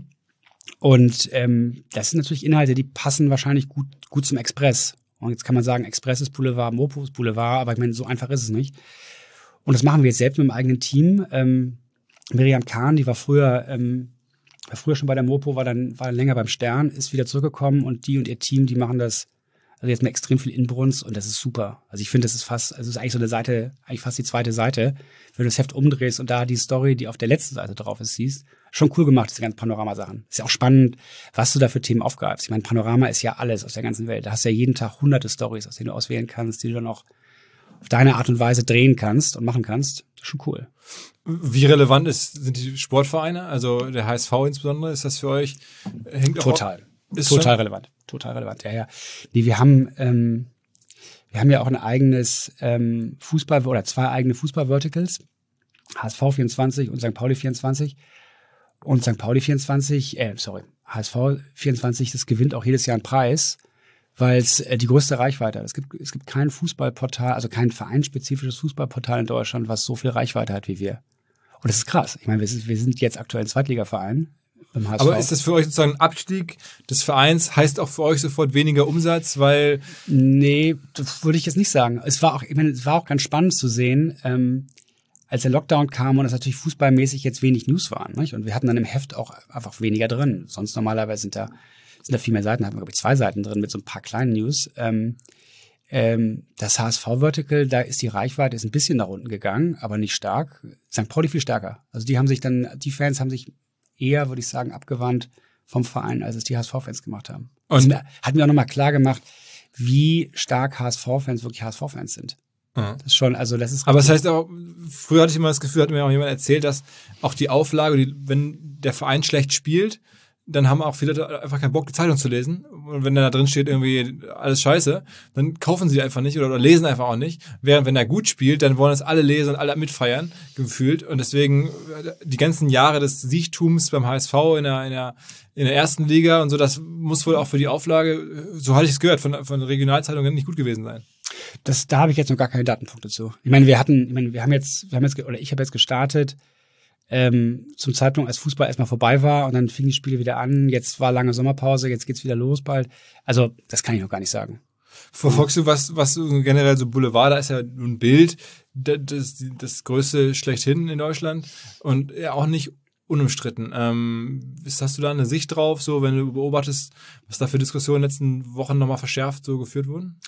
Speaker 2: Und ähm, das sind natürlich Inhalte, die passen wahrscheinlich gut, gut zum Express. Und jetzt kann man sagen, Express ist Boulevard, Mopo ist Boulevard, aber ich meine, so einfach ist es nicht. Und das machen wir jetzt selbst mit dem eigenen Team. Ähm, Miriam Kahn, die war früher, ähm, war früher schon bei der Mopo, war dann, war dann länger beim Stern, ist wieder zurückgekommen und die und ihr Team, die machen das, also jetzt mit extrem viel Inbrunst und das ist super. Also ich finde, das ist fast, also es ist eigentlich so eine Seite, eigentlich fast die zweite Seite. Wenn du das Heft umdrehst und da die Story, die auf der letzten Seite drauf ist, siehst, schon cool gemacht, diese ganzen Panorama-Sachen. Ist ja auch spannend, was du da für Themen aufgreifst. Ich meine, Panorama ist ja alles aus der ganzen Welt. Da hast du ja jeden Tag hunderte Stories, aus denen du auswählen kannst, die du dann auch auf deine Art und Weise drehen kannst und machen kannst. Das ist schon cool.
Speaker 1: Wie relevant ist, sind die Sportvereine? Also der H S V insbesondere, ist das für euch? Hängt auch
Speaker 2: Total.
Speaker 1: Ist
Speaker 2: Total
Speaker 1: schon?
Speaker 2: relevant. Total relevant, ja, ja. Nee, wir haben, ähm, wir haben ja auch ein eigenes ähm, Fußball- oder zwei eigene Fußball-Verticals. H S V vierundzwanzig und Sankt Pauli vierundzwanzig. Und Sankt Pauli vierundzwanzig, äh, sorry, H S V vierundzwanzig, das gewinnt auch jedes Jahr einen Preis, weil es äh, die größte Reichweite hat. Es gibt, es gibt kein Fußballportal, also kein vereinsspezifisches Fußballportal in Deutschland, was so viel Reichweite hat wie wir. Und das ist krass. Ich meine, wir sind, wir sind jetzt aktuell ein Zweitligaverein. H S V.
Speaker 1: Aber ist das für euch sozusagen ein Abstieg des Vereins? Heißt auch für euch sofort weniger Umsatz, weil
Speaker 2: Nee, das würde ich jetzt nicht sagen. Es war auch, ich meine, es war auch ganz spannend zu sehen, ähm, als der Lockdown kam und es natürlich fußballmäßig jetzt wenig News waren. Nicht? Und wir hatten dann im Heft auch einfach weniger drin. Sonst normalerweise sind da, sind da viel mehr Seiten, hatten wir, glaube ich, zwei Seiten drin mit so ein paar kleinen News. Ähm, ähm, das H S V-Vertical, da ist die Reichweite ist ein bisschen nach unten gegangen, aber nicht stark. Sankt Pauli viel stärker. Also die haben sich dann, die Fans haben sich eher, würde ich sagen, abgewandt vom Verein, als es die H S V-Fans gemacht haben.
Speaker 1: Und
Speaker 2: das hat mir auch nochmal klar gemacht, wie stark H S V-Fans wirklich H S V-Fans sind.
Speaker 1: Ja.
Speaker 2: Das ist schon, also das ist.
Speaker 1: Aber das heißt auch, früher hatte ich immer das Gefühl, hat mir auch jemand erzählt, dass auch die Auflage, die, wenn der Verein schlecht spielt, dann haben auch viele Leute einfach keinen Bock, die Zeitung zu lesen. Und wenn da drin steht irgendwie alles scheiße, dann kaufen sie einfach nicht oder, oder lesen einfach auch nicht. Während wenn er gut spielt, dann wollen es alle lesen und alle mitfeiern, gefühlt. Und deswegen die ganzen Jahre des Siegtums beim H S V in der, in der, in der ersten Liga und so, das muss wohl auch für die Auflage, so hatte ich es gehört, von, von Regionalzeitungen nicht gut gewesen sein.
Speaker 2: Das, da habe ich jetzt noch gar keine Datenpunkte zu. Ich meine, wir hatten, ich meine, wir haben jetzt, wir haben jetzt, oder ich habe jetzt gestartet, ähm, zum Zeitpunkt, als Fußball erstmal vorbei war und dann fingen die Spiele wieder an. Jetzt war lange Sommerpause, jetzt geht's wieder los bald. Also, das kann ich noch gar nicht sagen.
Speaker 1: Verfolgst du was, was generell so Boulevard, da ist ja ein Bild, das, das größte schlechthin in Deutschland und ja auch nicht unumstritten. Ähm, ist, hast du da eine Sicht drauf, so wenn du beobachtest, was da für Diskussionen in den letzten Wochen nochmal verschärft so geführt wurden?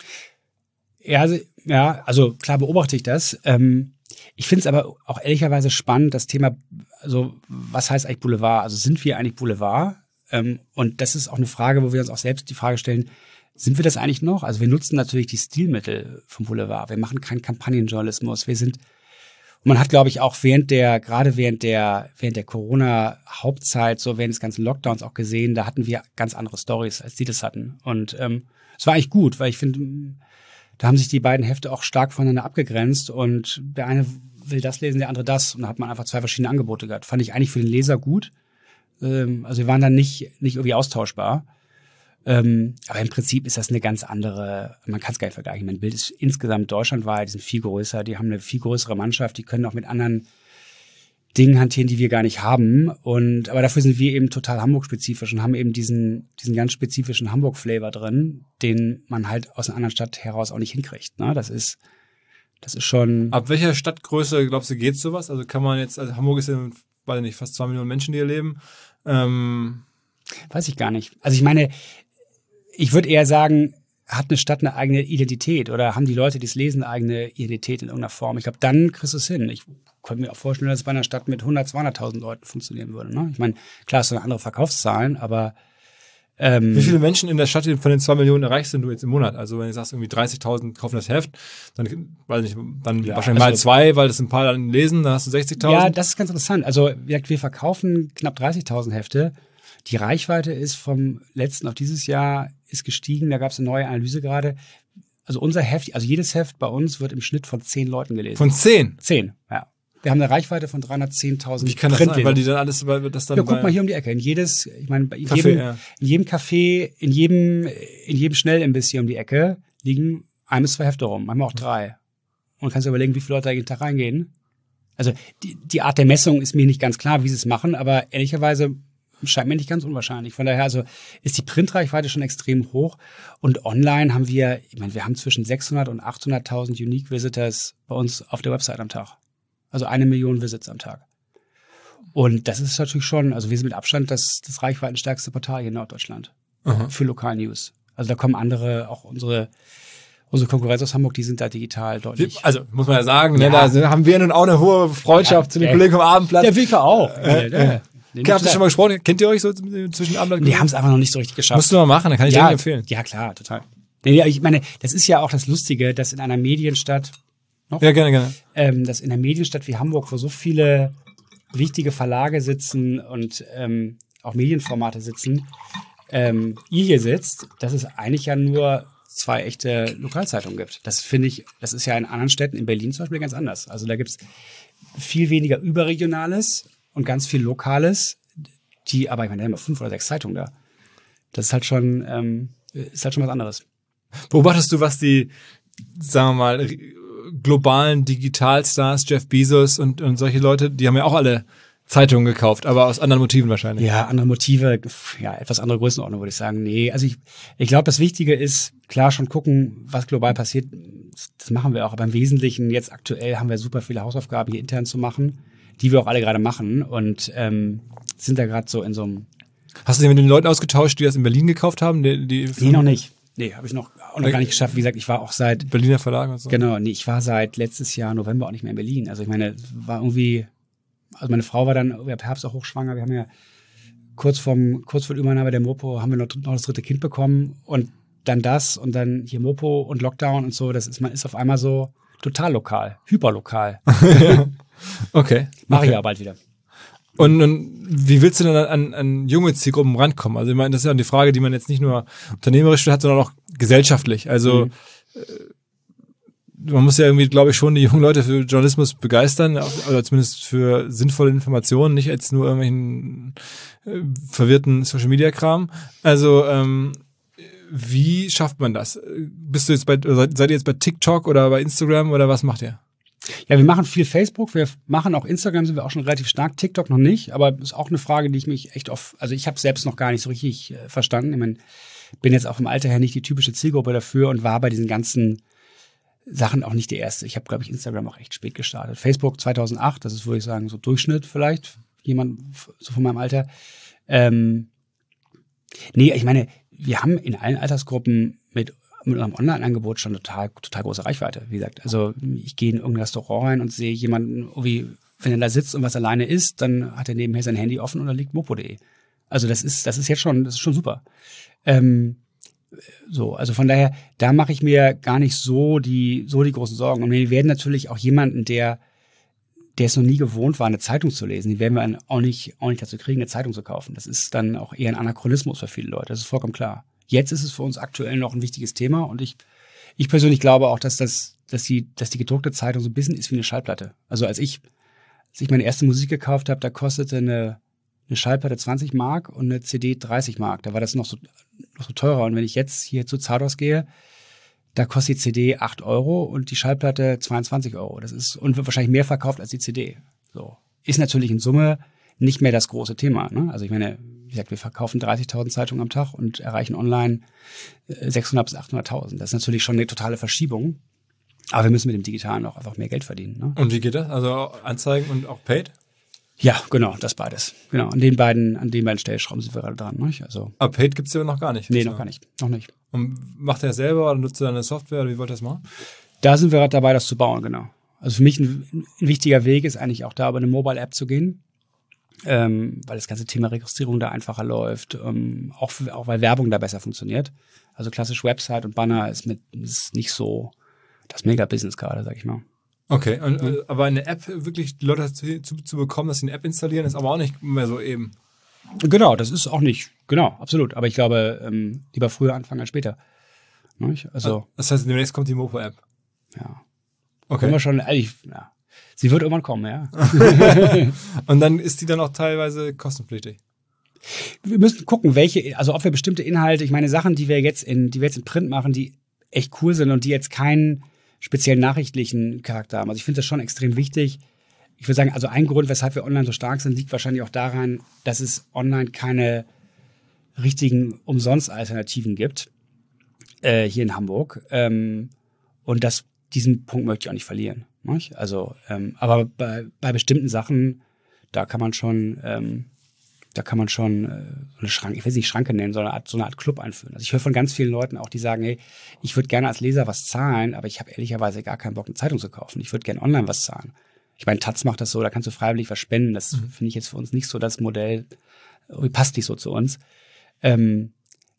Speaker 2: Ja, also, ja, also klar beobachte ich das. Ähm, ich finde es aber auch ehrlicherweise spannend, das Thema, also was heißt eigentlich Boulevard? Also sind wir eigentlich Boulevard? Ähm, und das ist auch eine Frage, wo wir uns auch selbst die Frage stellen, sind wir das eigentlich noch? Also wir nutzen natürlich die Stilmittel vom Boulevard. Wir machen keinen Kampagnenjournalismus. Wir sind, und man hat, glaube ich, auch während der, gerade während der, während der Corona-Hauptzeit, so während des ganzen Lockdowns auch gesehen, da hatten wir ganz andere Stories, als die das hatten. Und ähm, es war eigentlich gut, weil ich finde, da haben sich die beiden Hefte auch stark voneinander abgegrenzt und der eine will das lesen, der andere das. Und da hat man einfach zwei verschiedene Angebote gehabt. Fand ich eigentlich für den Leser gut. Ähm, also wir waren dann nicht, nicht irgendwie austauschbar. Ähm, aber im Prinzip ist das eine ganz andere, man kann es gar nicht vergleichen. Mein Bild ist insgesamt deutschlandweit, die sind viel größer, die haben eine viel größere Mannschaft, die können auch mit anderen Dingen hantieren, die wir gar nicht haben. Und aber dafür sind wir eben total Hamburg-spezifisch und haben eben diesen, diesen ganz spezifischen Hamburg-Flavor drin, den man halt aus einer anderen Stadt heraus auch nicht hinkriegt. Ne? Das ist, Das ist schon...
Speaker 1: Ab welcher Stadtgröße, glaubst du, geht sowas? Also kann man jetzt, also Hamburg ist ja, weiß ich nicht, fast zwei Millionen Menschen, die hier leben. Ähm,
Speaker 2: Weiß ich gar nicht. Also ich meine, ich würde eher sagen, hat eine Stadt eine eigene Identität oder haben die Leute, die es lesen, eine eigene Identität in irgendeiner Form? Ich glaube, dann kriegst du es hin. Ich könnte mir auch vorstellen, dass es bei einer Stadt mit hundert, zweihunderttausend Leuten funktionieren würde. Ne? Ich meine, klar, es sind andere Verkaufszahlen, aber ähm,
Speaker 1: wie viele Menschen in der Stadt von den zwei Millionen erreichst du jetzt im Monat? Also wenn du sagst, irgendwie dreißigtausend kaufen das Heft, dann, weiß nicht, dann
Speaker 2: Ja,
Speaker 1: wahrscheinlich
Speaker 2: also-
Speaker 1: mal zwei, weil das ein paar dann lesen, dann hast du sechzigtausend.
Speaker 2: ja, das ist ganz interessant. Also wie gesagt, wir verkaufen knapp dreißigtausend Hefte. Die Reichweite ist vom letzten auf dieses Jahr ist gestiegen. Da gab es eine neue Analyse gerade. Also unser Heft, also jedes Heft bei uns wird im Schnitt von zehn Leuten gelesen.
Speaker 1: Von zehn?
Speaker 2: zehn, ja. Wir haben eine Reichweite von dreihundertzehntausend
Speaker 1: Wie kann das sein? Weil die dann alles, weil das dann
Speaker 2: Ja, guck
Speaker 1: bei-
Speaker 2: mal hier um die Ecke. In jedes, ich meine, in
Speaker 1: Café,
Speaker 2: jedem,
Speaker 1: ja.
Speaker 2: in jedem Café, in jedem, in jedem Schnellimbiss hier um die Ecke liegen ein bis zwei Hefte rum, manchmal auch drei. Und kannst dir überlegen, wie viele Leute da jeden Tag reingehen. Also die, die Art der Messung ist mir nicht ganz klar, wie sie es machen, aber ehrlicherweise scheint mir nicht ganz unwahrscheinlich. Von daher also ist die Printreichweite schon extrem hoch und online haben wir, ich meine, wir haben zwischen sechshundert und achthunderttausend Unique Visitors bei uns auf der Website am Tag. Also eine Million Visits am Tag. Und das ist natürlich schon, also wir sind mit Abstand das, das reichweitenstärkste Portal hier in Norddeutschland
Speaker 1: Aha.
Speaker 2: für Lokal-News. Also da kommen andere, auch unsere, unsere Konkurrenz aus Hamburg, die sind da digital deutlich.
Speaker 1: Also muss man ja sagen,
Speaker 2: Ja.
Speaker 1: ne, da sind- haben wir nun auch eine hohe Freundschaft
Speaker 2: Ja,
Speaker 1: zu den
Speaker 2: äh,
Speaker 1: Kollegen vom Abendblatt.
Speaker 2: Der Wilke auch.
Speaker 1: Äh, äh.
Speaker 2: Den
Speaker 1: Habt ihr schon mal gesprochen? Kennt ihr euch so zwischen Abendblatt?
Speaker 2: Wir haben es einfach noch nicht so richtig geschafft.
Speaker 1: Musst du mal machen, dann kann ich dir
Speaker 2: ja,
Speaker 1: empfehlen.
Speaker 2: ja, klar, total. Nee, ich meine, das ist ja auch das Lustige, dass in einer Medienstadt, noch,
Speaker 1: Ja, gerne, gerne.
Speaker 2: ähm, dass in einer Medienstadt wie Hamburg, wo so viele wichtige Verlage sitzen und ähm, auch Medienformate sitzen, ähm, ihr hier sitzt, dass es eigentlich ja nur zwei echte Lokalzeitungen gibt. Das finde ich, das ist ja in anderen Städten, in Berlin zum Beispiel ganz anders. Also da gibt es viel weniger Überregionales und ganz viel Lokales, die, aber ich meine, da haben wir fünf oder sechs Zeitungen da. Das ist halt schon, ähm, ist halt schon was anderes.
Speaker 1: Beobachtest du, was die, sagen wir mal, globalen Digitalstars, Jeff Bezos und, und solche Leute, die haben ja auch alle Zeitungen gekauft, aber aus anderen Motiven wahrscheinlich.
Speaker 2: Ja, andere Motive, ja, etwas andere Größenordnung, würde ich sagen. Nee, also ich, ich glaube, das Wichtige ist, klar schon gucken, was global passiert. Das machen wir auch, aber im Wesentlichen jetzt aktuell haben wir super viele Hausaufgaben hier intern zu machen, die wir auch alle gerade machen und ähm, sind da gerade so in so einem...
Speaker 1: Hast du dich mit den Leuten ausgetauscht, die das in Berlin gekauft haben? Die, die
Speaker 2: Nee, noch nicht. Nee, habe ich noch, auch noch gar nicht geschafft. Wie gesagt, ich war auch seit...
Speaker 1: Berliner Verlag und so.
Speaker 2: Genau, nee, ich war seit letztes Jahr November auch nicht mehr in Berlin. Also ich meine, es war irgendwie... Also meine Frau war dann irgendwie ab Herbst auch hochschwanger. Wir haben ja kurz vorm, kurz vor der Übernahme der Mopo haben wir noch, noch das dritte Kind bekommen und dann das und dann hier Mopo und Lockdown und so. Das ist, man ist auf einmal so total lokal, hyperlokal.
Speaker 1: Okay.
Speaker 2: Mache
Speaker 1: okay.
Speaker 2: ich ja bald wieder.
Speaker 1: Und, und wie willst du denn an, an junge Zielgruppen rankommen? Also ich meine, das ist ja die Frage, die man jetzt nicht nur unternehmerisch hat, sondern auch gesellschaftlich. Also
Speaker 2: Mhm.
Speaker 1: man muss ja irgendwie, glaube ich, schon die jungen Leute für Journalismus begeistern, oder zumindest für sinnvolle Informationen, nicht als nur irgendwelchen äh, verwirrten Social-Media-Kram. Also ähm, wie schafft man das? Bist du jetzt bei, seid, seid ihr jetzt bei TikTok oder bei Instagram oder was macht ihr?
Speaker 2: Ja, wir machen viel Facebook, wir machen auch Instagram, sind wir auch schon relativ stark, TikTok noch nicht, aber ist auch eine Frage, die ich mich echt oft, also ich habe selbst noch gar nicht so richtig äh, verstanden. Ich meine, bin jetzt auch vom Alter her nicht die typische Zielgruppe dafür und war bei diesen ganzen Sachen auch nicht die erste. Ich habe, glaube ich, Instagram auch echt spät gestartet. Facebook zweitausendacht, das ist, würde ich sagen, so Durchschnitt vielleicht, jemand so von meinem Alter. Ähm, nee, ich meine, wir haben in allen Altersgruppen mit, mit unserem Online-Angebot schon total, total große Reichweite, wie gesagt. Also ich gehe in irgendein Restaurant rein und sehe jemanden, irgendwie, wenn er da sitzt und was alleine isst, dann hat er nebenher sein Handy offen und da liegt mopo punkt de. Also das ist, das ist jetzt schon, das ist schon super. Ähm, So, also von daher, da mache ich mir gar nicht so die, so die großen Sorgen. Und wir werden natürlich auch jemanden, der, der es noch nie gewohnt war, eine Zeitung zu lesen, die werden wir dann auch nicht, auch nicht dazu kriegen, eine Zeitung zu kaufen. Das ist dann auch eher ein Anachronismus für viele Leute. Das ist vollkommen klar. Jetzt ist es für uns aktuell noch ein wichtiges Thema und ich, ich persönlich glaube auch, dass das, dass die, dass die gedruckte Zeitung so ein bisschen ist wie eine Schallplatte. Also als ich, als ich meine erste Musik gekauft habe, da kostete eine, eine Schallplatte zwanzig Mark und eine C D dreißig Mark. Da war das noch so, noch so teurer. Und wenn ich jetzt hier zu Zardos gehe, da kostet die C D acht Euro und die Schallplatte zweiundzwanzig Euro. Das ist, und wird wahrscheinlich mehr verkauft als die C D. So. Ist natürlich in Summe nicht mehr das große Thema, ne? Also ich meine, wie gesagt, wir verkaufen dreißigtausend Zeitungen am Tag und erreichen online sechshundert bis achthunderttausend. Das ist natürlich schon eine totale Verschiebung. Aber wir müssen mit dem Digitalen auch einfach mehr Geld verdienen. Ne?
Speaker 1: Und wie geht das? Also Anzeigen und auch Paid?
Speaker 2: Ja, genau, das beides. Genau, an den beiden, an den beiden Stellschrauben sind wir gerade dran. Ne? Also,
Speaker 1: aber Paid gibt's ja noch gar nicht.
Speaker 2: Nee, noch gar nicht. Noch nicht.
Speaker 1: Und macht er selber oder nutzt er eine Software oder wie wollt ihr das machen?
Speaker 2: Da sind wir gerade dabei, das zu bauen, genau. Also für mich ein, ein wichtiger Weg ist eigentlich auch da über eine Mobile-App zu gehen, ähm, weil das ganze Thema Registrierung da einfacher läuft, ähm, auch, für, auch weil Werbung da besser funktioniert. Also klassisch Website und Banner ist mit ist nicht so das Mega-Business gerade, sag ich mal.
Speaker 1: Okay, und, ja. aber eine App wirklich die Leute dazu zu, zu bekommen, dass sie eine App installieren, ist aber auch nicht mehr so eben.
Speaker 2: Genau, das ist auch nicht, genau, absolut. Aber ich glaube, ähm, lieber früher anfangen als später. Nicht? Also,
Speaker 1: das heißt, demnächst kommt die Mopo-App.
Speaker 2: Ja.
Speaker 1: Okay.
Speaker 2: Können wir schon, ehrlich, ja. Sie wird irgendwann kommen, ja.
Speaker 1: Und dann ist die dann auch teilweise kostenpflichtig.
Speaker 2: Wir müssen gucken, welche, also ob wir bestimmte Inhalte, ich meine Sachen, die wir jetzt in, die wir jetzt in Print machen, die echt cool sind und die jetzt keinen speziellen nachrichtlichen Charakter haben. Also ich finde das schon extrem wichtig. Ich würde sagen, also ein Grund, weshalb wir online so stark sind, liegt wahrscheinlich auch daran, dass es online keine richtigen Umsonst-Alternativen gibt, äh, hier in Hamburg. Ähm, und das, diesen Punkt möchte ich auch nicht verlieren. Nicht? Also, ähm, aber bei, bei bestimmten Sachen, da kann man schon, ähm, da kann man schon äh, so eine Schranke, ich will es nicht Schranke nennen, sondern eine Art, so eine Art Club einführen. Also ich höre von ganz vielen Leuten auch, die sagen, hey, ich würde gerne als Leser was zahlen, aber ich habe ehrlicherweise gar keinen Bock, eine Zeitung zu kaufen. Ich würde gerne online was zahlen. Ich meine, Taz macht das so, da kannst du freiwillig was spenden. Das mhm. finde ich jetzt für uns nicht so das Modell, passt nicht so zu uns. Ähm,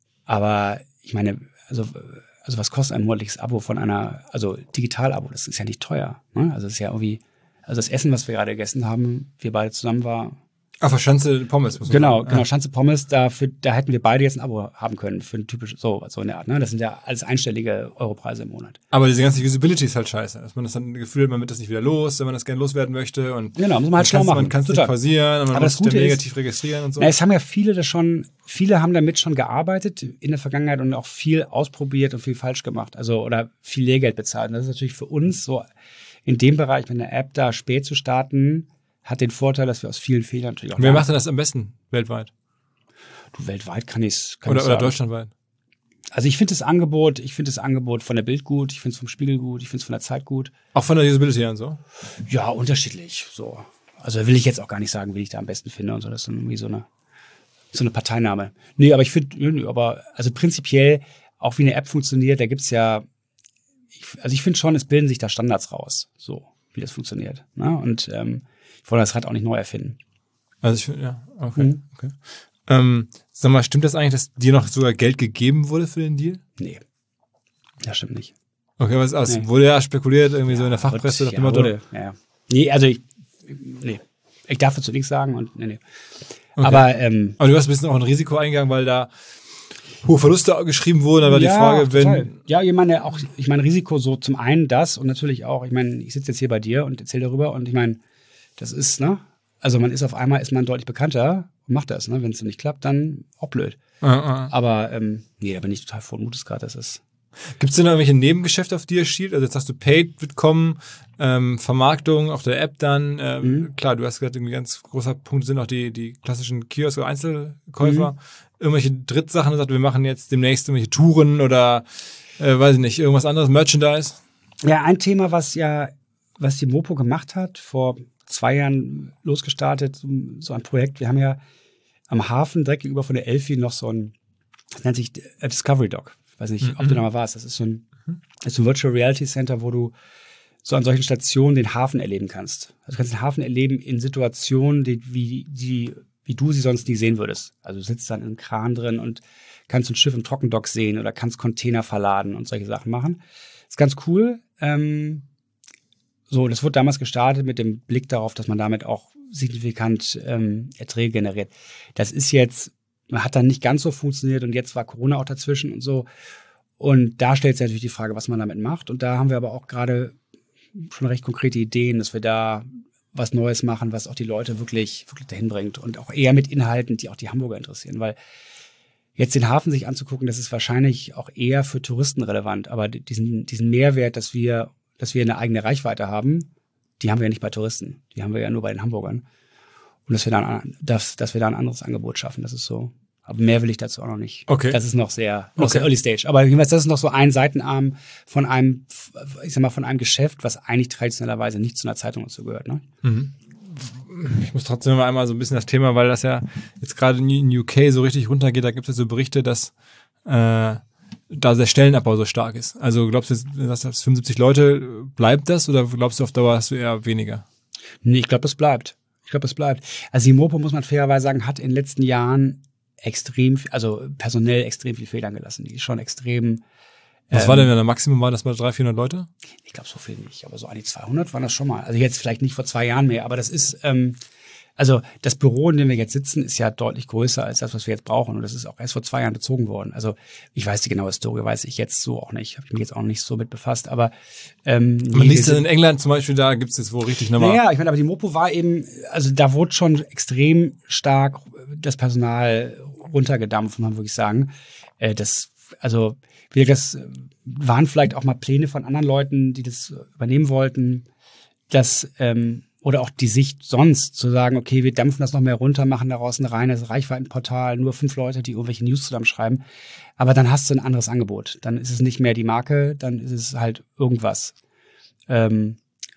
Speaker 2: aber ich meine, also also was kostet ein monatliches Abo von einer, also Digital-Abo, das ist ja nicht teuer. Ne? Also das ist ja irgendwie, also das Essen, was wir gerade gegessen haben, wir beide zusammen war.
Speaker 1: Ach, für Schanze Pommes. Muss man
Speaker 2: genau,
Speaker 1: sagen.
Speaker 2: genau,
Speaker 1: ja.
Speaker 2: Schanze Pommes, da, für, da hätten wir beide jetzt ein Abo haben können für ein typisches, so, so in der Art. Ne? Das sind ja alles einstellige Europreise im Monat.
Speaker 1: Aber diese ganze Usability ist halt scheiße. Dass man das dann Gefühl hat, man wird das nicht wieder los, wenn man das gerne loswerden möchte. Und
Speaker 2: genau, muss man halt schlau machen.
Speaker 1: Man kann es nicht pausieren, und man
Speaker 2: aber
Speaker 1: muss
Speaker 2: das Gute
Speaker 1: sich dann negativ
Speaker 2: ist,
Speaker 1: registrieren und so.
Speaker 2: Na, es haben ja viele das schon, viele haben damit schon gearbeitet in der Vergangenheit und auch viel ausprobiert und viel falsch gemacht. Also, oder viel Lehrgeld bezahlt. Und das ist natürlich für uns so in dem Bereich mit einer App da spät zu starten, hat den Vorteil, dass wir aus vielen Fehlern natürlich auch
Speaker 1: Wer macht denn das am besten weltweit?
Speaker 2: Du, weltweit kann ich's kann
Speaker 1: oder,
Speaker 2: ich
Speaker 1: oder
Speaker 2: sagen.
Speaker 1: deutschlandweit?
Speaker 2: Also ich finde das Angebot, ich finde das Angebot von der Bild gut, ich finde es vom Spiegel gut, ich finde es von der Zeit gut.
Speaker 1: Auch von der Usability her und so?
Speaker 2: Ja, unterschiedlich. So. Also will ich jetzt auch gar nicht sagen, wie ich da am besten finde und so. Das ist irgendwie so eine, so eine Parteinahme. Nee, aber ich finde, aber also prinzipiell, auch wie eine App funktioniert, da gibt's ja, ich, also ich finde schon, es bilden sich da Standards raus, so wie das funktioniert. Ne? Und ähm, ich wollte das Rad auch nicht neu erfinden.
Speaker 1: Also ich finde, ja, okay.
Speaker 2: Mhm.
Speaker 1: okay. Ähm, sag mal, stimmt das eigentlich, dass dir noch sogar Geld gegeben wurde für den Deal?
Speaker 2: Nee, das stimmt nicht.
Speaker 1: Okay, was also
Speaker 2: Nee.
Speaker 1: wurde ja spekuliert, irgendwie
Speaker 2: Ja,
Speaker 1: so in der Fachpresse nach
Speaker 2: ja,
Speaker 1: dem Motto.
Speaker 2: wurde, ja. Nee, also ich, nee. Ich darf dazu nichts sagen und nee, nee.
Speaker 1: Okay.
Speaker 2: Aber, ähm,
Speaker 1: Aber du hast ein bisschen auch ein Risiko eingegangen, weil da hohe Verluste geschrieben wurden, aber
Speaker 2: ja,
Speaker 1: die Frage, wenn.
Speaker 2: total. Ja, ich meine, auch, ich meine, Risiko so zum einen das und natürlich auch, ich meine, ich sitze jetzt hier bei dir und erzähle darüber und ich meine, das ist, ne? Also man ist auf einmal, ist man deutlich bekannter und macht das, ne? Wenn es nicht klappt, dann auch blöd.
Speaker 1: Uh, uh.
Speaker 2: Aber, ähm, nee, da bin ich total frohen Mutes gerade, das ist.
Speaker 1: Gibt es denn noch irgendwelche Nebengeschäfte, auf die ihr schielt? Also jetzt sagst du, Paid wird kommen, ähm, Vermarktung auf der App dann. Ähm,
Speaker 2: Mhm.
Speaker 1: Klar, du hast gesagt, irgendwie ganz großer Punkt sind auch die, die klassischen Kiosk- oder Einzelkäufer.
Speaker 2: Mhm.
Speaker 1: Irgendwelche Drittsachen, sagt, wir machen jetzt demnächst irgendwelche Touren oder, äh, weiß ich nicht, irgendwas anderes, Merchandise.
Speaker 2: Ja, ein Thema, was ja, was die Mopo gemacht hat, vor zwei Jahren losgestartet, so, so ein Projekt. Wir haben ja am Hafen direkt gegenüber von der Elfi noch so ein, das nennt sich Discovery Dock. Ich weiß nicht,
Speaker 1: Mhm.
Speaker 2: ob du da mal warst. Das ist so ein, das ist ein Virtual Reality Center, wo du so an solchen Stationen den Hafen erleben kannst. Also du kannst den Hafen erleben in Situationen, die, wie, die, wie du sie sonst nie sehen würdest. Also du sitzt dann im Kran drin und kannst ein Schiff im Trockendock sehen oder kannst Container verladen und solche Sachen machen. Ist ganz cool. Ähm, so, das wurde damals gestartet mit dem Blick darauf, dass man damit auch signifikant ähm, Erträge generiert. Das ist jetzt, hat dann nicht ganz so funktioniert und jetzt war Corona auch dazwischen und so. Und da stellt sich natürlich die Frage, was man damit macht. Und da haben wir aber auch gerade schon recht konkrete Ideen, dass wir da was Neues machen, was auch die Leute wirklich, wirklich dahin bringt und auch eher mit Inhalten, die auch die Hamburger interessieren, weil jetzt den Hafen sich anzugucken, das ist wahrscheinlich auch eher für Touristen relevant, aber diesen, diesen Mehrwert, dass wir, dass wir eine eigene Reichweite haben, die haben wir ja nicht bei Touristen, die haben wir ja nur bei den Hamburgern und dass wir dann, dass, dass wir da ein anderes Angebot schaffen, das ist so, Aber mehr will ich dazu auch noch nicht.
Speaker 1: Okay.
Speaker 2: Das ist noch sehr, noch
Speaker 1: Okay.
Speaker 2: sehr Early Stage. Aber jedenfalls, das ist noch so ein Seitenarm von einem, ich sag mal, von einem Geschäft, was eigentlich traditionellerweise nicht zu einer Zeitung dazu gehört, ne?
Speaker 1: Mhm. Ich muss trotzdem mal einmal so ein bisschen das Thema, weil das ja jetzt gerade in U K so richtig runtergeht, da gibt es ja so Berichte, dass äh, da der Stellenabbau so stark ist. Also glaubst du, dass das fünfundsiebzig Leute, bleibt das oder glaubst du auf Dauer hast du eher weniger?
Speaker 2: Nee, ich glaube, das bleibt. Ich glaube, das bleibt. Also die Mopo, muss man fairerweise sagen, hat in den letzten Jahren extrem, also personell extrem viel Federn gelassen. Die ist schon extrem.
Speaker 1: Was
Speaker 2: ähm,
Speaker 1: war denn der Maximum? War das mal dreihundert, vierhundert Leute?
Speaker 2: Ich glaube, so viel nicht, aber so an die zweihundert waren das schon mal. Also jetzt vielleicht nicht vor zwei Jahren mehr, aber das ist, ähm, also das Büro, in dem wir jetzt sitzen, ist ja deutlich größer als das, was wir jetzt brauchen. Und das ist auch erst vor zwei Jahren bezogen worden. Also ich weiß die genaue Historie, weiß ich jetzt so auch nicht. Habe ich mich jetzt auch nicht so mit befasst. Aber ähm,
Speaker 1: Man
Speaker 2: nee,
Speaker 1: liest
Speaker 2: wir
Speaker 1: das in England zum Beispiel, da gibt es jetzt wo richtig nochmal.
Speaker 2: Naja, ich meine, aber die Mopo war eben, also da wurde schon extrem stark das Personal runtergedampft, muss man wirklich sagen. Äh, das, also, wie gesagt, das waren vielleicht auch mal Pläne von anderen Leuten, die das übernehmen wollten, dass, ähm, oder auch die Sicht sonst zu sagen, okay, wir dampfen das noch mehr runter, machen daraus ein reines Reichweitenportal, nur fünf Leute, die irgendwelche News zusammenschreiben. Aber dann hast du ein anderes Angebot. Dann ist es nicht mehr die Marke, dann ist es halt irgendwas. Ähm,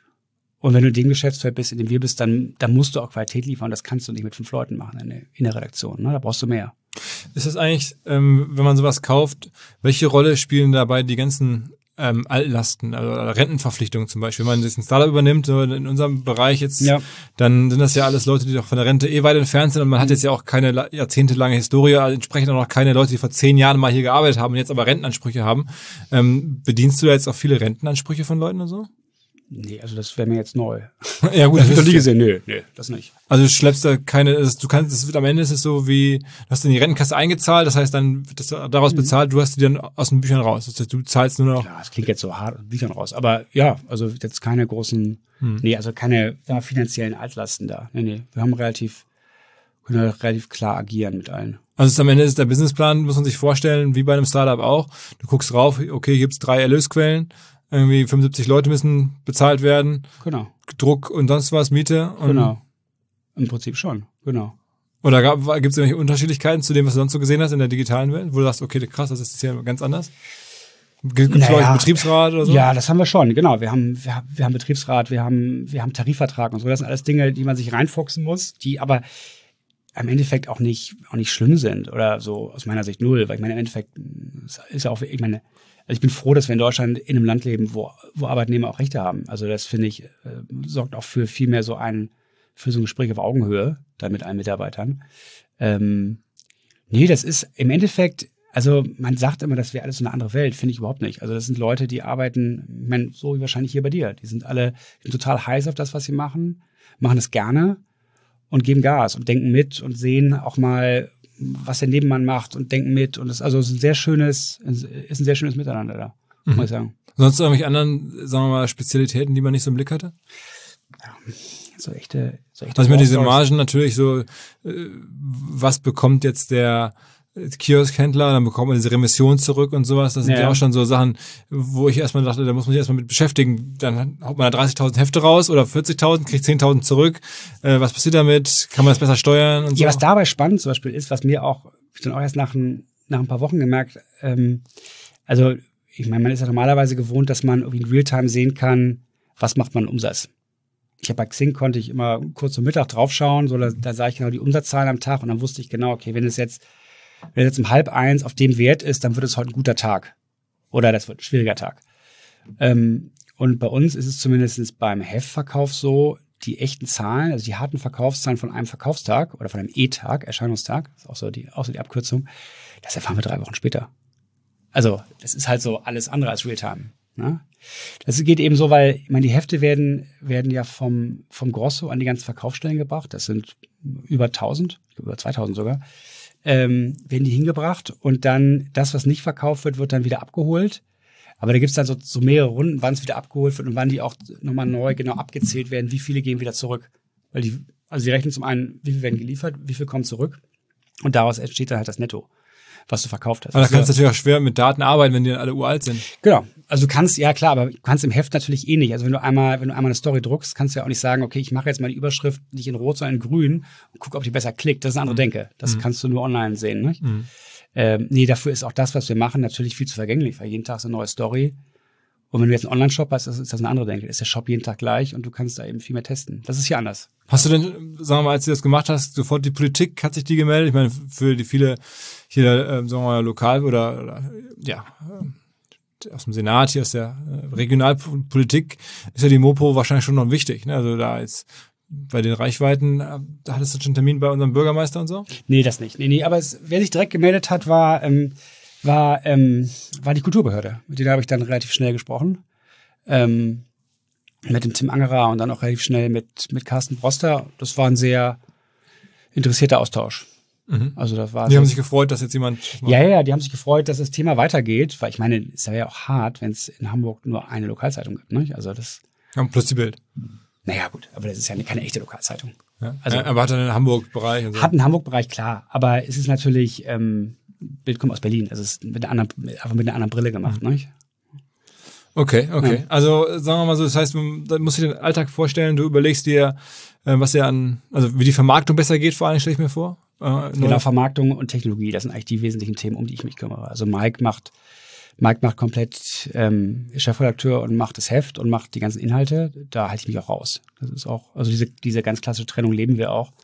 Speaker 2: Und wenn du in dem Geschäftsfeld bist, in dem wir bist, dann, dann musst du auch Qualität liefern. Das kannst du nicht mit fünf Leuten machen in der, in der Redaktion. Ne? Da brauchst du mehr.
Speaker 1: Ist das eigentlich, ähm, wenn man sowas kauft, welche Rolle spielen dabei die ganzen ähm, Altlasten, also Rentenverpflichtungen zum Beispiel? Wenn man das ein Startup übernimmt, so in unserem Bereich jetzt,
Speaker 2: Ja.
Speaker 1: dann sind das ja alles Leute, die doch von der Rente eh weit entfernt sind und man hat jetzt ja auch keine la- jahrzehntelange Historie, also entsprechend auch noch keine Leute, die vor zehn Jahren mal hier gearbeitet haben und jetzt aber Rentenansprüche haben. Ähm, bedienst du da jetzt auch viele Rentenansprüche von Leuten oder so?
Speaker 2: Nee, also das wäre mir jetzt neu.
Speaker 1: Ja gut,
Speaker 2: Das
Speaker 1: das
Speaker 2: hab ich noch nie
Speaker 1: ist,
Speaker 2: gesehen. Nee, nee, das nicht.
Speaker 1: also du schleppst da keine, das, du kannst, das wird am Ende ist es so wie, du hast in die Rentenkasse eingezahlt, das heißt dann wird das daraus bezahlt, du hast die dann aus den Büchern raus. Das heißt, du zahlst nur noch.
Speaker 2: Ja, das klingt jetzt so hart aus Büchern raus. Aber ja, also jetzt keine großen,
Speaker 1: Hm.
Speaker 2: nee, also keine sagen wir, finanziellen Altlasten da. Nee, nee, wir haben relativ, können relativ klar agieren mit allen.
Speaker 1: Also es ist am Ende ist der Businessplan, muss man sich vorstellen, wie bei einem Startup auch. Du guckst drauf, okay, hier gibt's drei Erlösquellen, irgendwie fünfundsiebzig Leute müssen bezahlt werden,
Speaker 2: Genau,
Speaker 1: Druck und sonst was, Miete. Und,
Speaker 2: genau. Im Prinzip schon, genau.
Speaker 1: Oder gibt es irgendwelche Unterschiedlichkeiten zu dem, was du sonst so gesehen hast in der digitalen Welt, wo du sagst, okay, krass, das ist hier ganz anders? Gibt es
Speaker 2: Naja,
Speaker 1: einen Betriebsrat oder so?
Speaker 2: Ja, das haben wir schon, genau. Wir haben, wir haben, wir haben Betriebsrat, wir haben, wir haben Tarifvertrag und so. Das sind alles Dinge, die man sich reinfuchsen muss, die aber im Endeffekt auch nicht, auch nicht schlimm sind oder so aus meiner Sicht null, weil ich meine, im Endeffekt ist ja auch, ich meine, also ich bin froh, dass wir in Deutschland in einem Land leben, wo, wo Arbeitnehmer auch Rechte haben. Also das finde ich, äh, sorgt auch für viel mehr so ein, für so ein Gespräch auf Augenhöhe, dann mit allen Mitarbeitern. Ähm, nee, das ist im Endeffekt, also man sagt immer, das wäre alles so eine andere Welt, finde ich überhaupt nicht. Also das sind Leute, die arbeiten, ich meine, so wie wahrscheinlich hier bei dir. Die sind alle die sind total heiß auf das, was sie machen, machen es gerne und geben Gas und denken mit und sehen auch mal, was der Nebenmann macht und denken mit. Und das also ist ein sehr schönes, ist ein sehr schönes Miteinander da,
Speaker 1: Mhm.
Speaker 2: muss ich sagen.
Speaker 1: Sonst irgendwelche anderen, sagen wir mal, Spezialitäten, die man nicht so im Blick hatte?
Speaker 2: So echte, so echte
Speaker 1: Also ich meine, diese
Speaker 2: Stories.
Speaker 1: Margen natürlich so, äh, was bekommt jetzt der Kioskhändler, dann bekommt man diese Remission zurück und sowas. Das sind ja,
Speaker 2: Ja.
Speaker 1: auch schon so Sachen, wo ich erstmal dachte, da muss man sich erstmal mit beschäftigen. Dann haut man da dreißigtausend Hefte raus oder vierzigtausend, kriegt zehntausend zurück. Äh, was passiert damit? Kann man das besser steuern und so?
Speaker 2: Ja, was dabei spannend zum Beispiel ist, was mir auch, ich dann auch erst nach ein, nach ein paar Wochen gemerkt, ähm, also ich meine, man ist ja normalerweise gewohnt, dass man irgendwie in Realtime sehen kann, was macht man Umsatz. Ich habe bei Xing konnte ich immer kurz zum Mittag draufschauen, so da, da sah ich genau die Umsatzzahlen am Tag und dann wusste ich genau, okay, wenn es jetzt, wenn es jetzt um halb eins auf dem Wert ist, dann wird es heute ein guter Tag. Oder das wird ein schwieriger Tag. Ähm, und bei uns ist es zumindest beim Heftverkauf so, die echten Zahlen, also die harten Verkaufszahlen von einem Verkaufstag oder von einem E-Tag, Erscheinungstag, ist auch so die, auch so die Abkürzung, das erfahren wir drei Wochen später. Also, das ist halt so alles andere als Realtime. Ne? Das geht eben so, weil, ich meine, die Hefte werden, werden ja vom, vom Grosso an die ganzen Verkaufsstellen gebracht. Das sind über tausend, über zweitausend sogar. Ähm, werden die hingebracht und dann das, was nicht verkauft wird, wird dann wieder abgeholt. Aber da gibt's dann so, so mehrere Runden, wann es wieder abgeholt wird und wann die auch nochmal neu genau abgezählt werden, wie viele gehen wieder zurück. Weil die, also die rechnen zum einen, wie viel werden geliefert, wie viel kommen zurück und daraus entsteht dann halt das Netto, was du verkauft hast.
Speaker 1: Aber da
Speaker 2: Also,
Speaker 1: kannst du natürlich auch schwer mit Daten arbeiten, wenn die dann alle uralt sind.
Speaker 2: genau, Also du kannst, ja klar, aber du kannst im Heft natürlich eh nicht. Also wenn du einmal, wenn du einmal eine Story druckst, kannst du ja auch nicht sagen, okay, ich mache jetzt mal die Überschrift nicht in Rot, sondern in Grün und gucke, ob die besser klickt. Das ist eine andere Denke. Das mhm. kannst du nur online sehen. Ne? Mhm. Ähm, nee, dafür ist auch das, was wir machen, natürlich viel zu vergänglich, weil jeden Tag ist eine neue Story. Und wenn du jetzt einen Online-Shop hast, ist das eine andere Denke. Ist der Shop jeden Tag gleich und du kannst da eben viel mehr testen. Das ist hier anders.
Speaker 1: Hast du denn, sagen wir mal, als du das gemacht hast, sofort die Politik, hat sich die gemeldet? Ich meine, für die viele hier, äh, sagen wir mal, lokal oder, oder ja, äh, aus dem Senat, hier aus der äh, Regionalpolitik, ist ja die Mopo wahrscheinlich schon noch wichtig. Ne? Also da jetzt bei den Reichweiten, äh, da hattest du schon einen Termin bei unserem Bürgermeister und so?
Speaker 2: Nee, das nicht. Nee, nee, aber es, wer sich direkt gemeldet hat, war, ähm, war, ähm, war die Kulturbehörde. Mit denen habe ich dann relativ schnell gesprochen. Ähm, mit dem Tim Angerer und dann auch relativ schnell mit, mit Carsten Broster. Das war ein sehr interessierter Austausch. Mhm. Also das war
Speaker 1: die
Speaker 2: so,
Speaker 1: haben sich gefreut, dass jetzt jemand...
Speaker 2: Ja, ja, die haben sich gefreut, dass das Thema weitergeht, weil ich meine, es wäre ja auch hart, wenn es in Hamburg nur eine Lokalzeitung gibt. Ne? Also das...
Speaker 1: Ja, plus die Bild.
Speaker 2: Naja, gut, aber das ist ja keine echte Lokalzeitung.
Speaker 1: Ja. Also, ja, aber hat einen Hamburg-Bereich und so.
Speaker 2: Hat einen Hamburg-Bereich, klar. Aber es ist natürlich, ähm, Bild kommt aus Berlin. Also es ist mit einer anderen, einfach mit einer anderen Brille gemacht, mhm. ne?
Speaker 1: Okay, okay. Ja. Also sagen wir mal so, das heißt, da musst du dir den Alltag vorstellen, du überlegst dir, äh, was ja an, also wie die Vermarktung besser geht, vor allem stelle ich mir vor. Äh,
Speaker 2: genau, Vermarktung und Technologie, das sind eigentlich die wesentlichen Themen, um die ich mich kümmere. Also Mike macht Mike macht komplett ähm, Chefredakteur und macht das Heft und macht die ganzen Inhalte. Da halte ich mich auch raus. Das ist auch, also diese diese ganz klassische Trennung leben wir auch.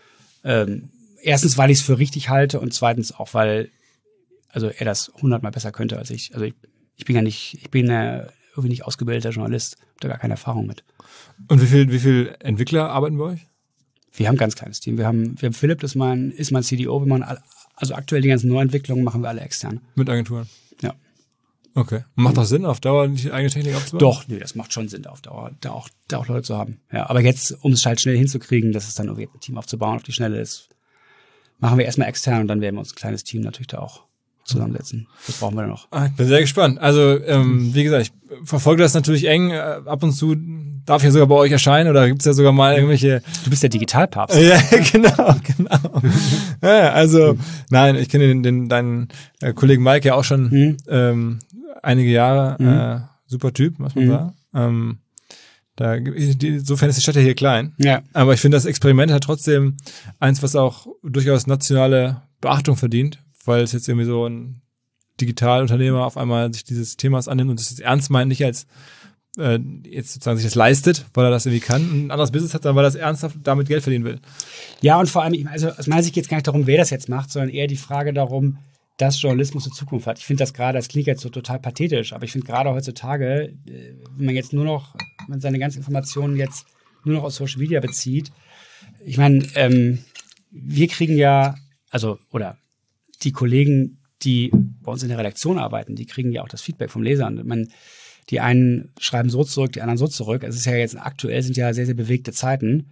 Speaker 2: Ähm, erstens, weil ich es für richtig halte und zweitens auch, weil also er das hundertmal besser könnte als ich. Also ich, ich bin ja nicht, ich bin ja irgendwie nicht ausgebildeter Journalist, habe da gar keine Erfahrung mit.
Speaker 1: Und wie viel wie viel Entwickler arbeiten bei euch? Wir
Speaker 2: haben ein ganz kleines Team. Wir haben wir haben Philipp, das ist mein ist mein C D O. Wir machen alle, also aktuell die ganzen Neuentwicklungen machen wir alle extern.
Speaker 1: Mit Agenturen?
Speaker 2: Ja.
Speaker 1: Okay. Macht das Sinn, auf Dauer die eigene Technik aufzubauen?
Speaker 2: Doch, nee, das macht schon Sinn, auf Dauer da auch, da auch Leute zu haben. Ja, aber jetzt, um es halt schnell hinzukriegen, dass es dann irgendwie ein Team aufzubauen, auf die Schnelle ist, machen wir erstmal extern und dann werden wir uns ein kleines Team natürlich da auch zusammensetzen. Das brauchen wir dann noch.
Speaker 1: Ich bin sehr gespannt. Also, ähm, wie gesagt, ich verfolge das natürlich eng. Ab und zu darf ich ja sogar bei euch erscheinen oder gibt es ja sogar mal irgendwelche...
Speaker 2: Du bist der Digitalpapst.
Speaker 1: Ja, genau, genau. Ja, also, nein, ich kenne den, den, deinen äh, Kollegen Mike ja auch schon mhm. ähm, einige Jahre. Mhm. Äh, super Typ, muss man mhm. sagen. Ähm, da, insofern ist die Stadt ja hier klein.
Speaker 2: Ja.
Speaker 1: Aber ich finde, das Experiment hat trotzdem eins, was auch durchaus nationale Beachtung verdient, weil es jetzt irgendwie so ein Digitalunternehmer auf einmal sich dieses Themas annimmt und das jetzt ernst meint, nicht als äh, jetzt sozusagen sich das leistet, weil er das irgendwie kann, ein anderes Business hat, sondern weil er das ernsthaft damit Geld verdienen will.
Speaker 2: Ja, und vor allem, also aus meiner Sicht geht es gar nicht darum, wer das jetzt macht, sondern eher die Frage darum, dass Journalismus eine Zukunft hat. Ich finde das gerade, das klingt jetzt so total pathetisch, aber ich finde gerade heutzutage, wenn man jetzt nur noch, wenn man seine ganzen Informationen jetzt nur noch aus Social Media bezieht, ich meine, ähm, wir kriegen ja, also, oder die Kollegen, die bei uns in der Redaktion arbeiten, die kriegen ja auch das Feedback vom Leser. Und man, die einen schreiben so zurück, die anderen so zurück. Es ist ja jetzt aktuell sind ja sehr, sehr bewegte Zeiten.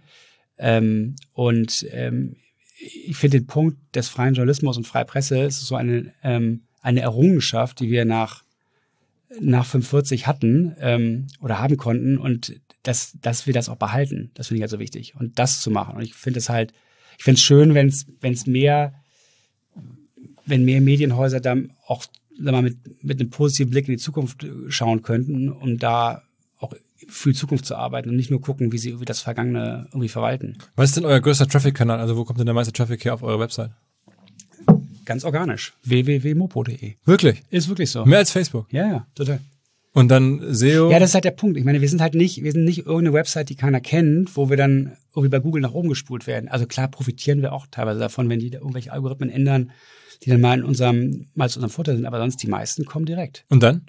Speaker 2: Ähm, und ähm, ich finde den Punkt des freien Journalismus und freie Presse ist so eine, ähm, eine Errungenschaft, die wir nach, nach fünfundvierzig hatten ähm, oder haben konnten. Und dass, dass wir das auch behalten, das finde ich also wichtig. Und das zu machen. Und ich finde es halt, ich finde es schön, wenn es wenn es mehr wenn mehr Medienhäuser dann auch sag mal, mit, mit einem positiven Blick in die Zukunft schauen könnten, um da auch für die Zukunft zu arbeiten und nicht nur gucken, wie sie irgendwie das Vergangene irgendwie verwalten.
Speaker 1: Was ist denn euer größter Traffic-Kanal? Also wo kommt denn der meiste Traffic her auf eurer Website?
Speaker 2: Ganz organisch. w w w punkt mopo punkt de.
Speaker 1: Wirklich?
Speaker 2: Ist wirklich so.
Speaker 1: Mehr als Facebook?
Speaker 2: Ja, ja, total.
Speaker 1: Und dann S E O?
Speaker 2: Ja, das ist halt der Punkt. Ich meine, wir sind halt nicht, wir sind nicht irgendeine Website, die keiner kennt, wo wir dann irgendwie bei Google nach oben gespult werden. Also klar profitieren wir auch teilweise davon, wenn die da irgendwelche Algorithmen ändern, die dann mal in unserem, mal zu unserem Vorteil sind, aber sonst die meisten kommen direkt.
Speaker 1: Und dann?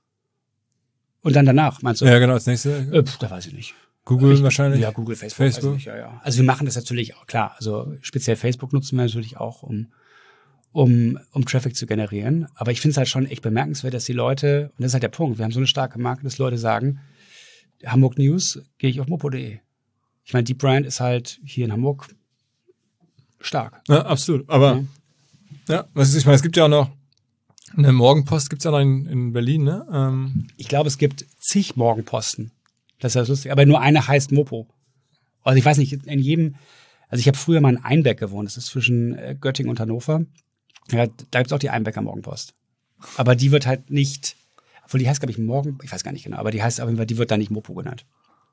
Speaker 2: Und dann danach, meinst du?
Speaker 1: Ja, genau, als nächste.
Speaker 2: Äh, pf, da weiß ich nicht.
Speaker 1: Google ich, wahrscheinlich?
Speaker 2: Ja, Google, Facebook.
Speaker 1: Facebook.
Speaker 2: Nicht, ja, ja. Also wir machen das natürlich auch, klar, also speziell Facebook nutzen wir natürlich auch, um, um, um Traffic zu generieren. Aber ich finde es halt schon echt bemerkenswert, dass die Leute, und das ist halt der Punkt, wir haben so eine starke Marke, dass Leute sagen, Hamburg News, gehe ich auf mopo punkt de. Ich meine, die Brand ist halt hier in Hamburg stark.
Speaker 1: Ja, absolut. Aber ja. Ja, was ist, ich meine, es gibt ja auch noch eine Morgenpost, gibt es ja noch in, in Berlin, ne? Ähm.
Speaker 2: Ich glaube, es gibt zig Morgenposten. Das ist ja lustig. Aber nur eine heißt Mopo. Also ich weiß nicht, in jedem, also ich habe früher mal in Einbeck gewohnt, das ist zwischen Göttingen und Hannover. Ja, da gibt es auch die Einbecker Morgenpost. Aber die wird halt nicht, Obwohl die heißt, glaube ich, morgen, ich weiß gar nicht genau, aber die heißt auf jeden Fall, die wird da nicht Mopo genannt.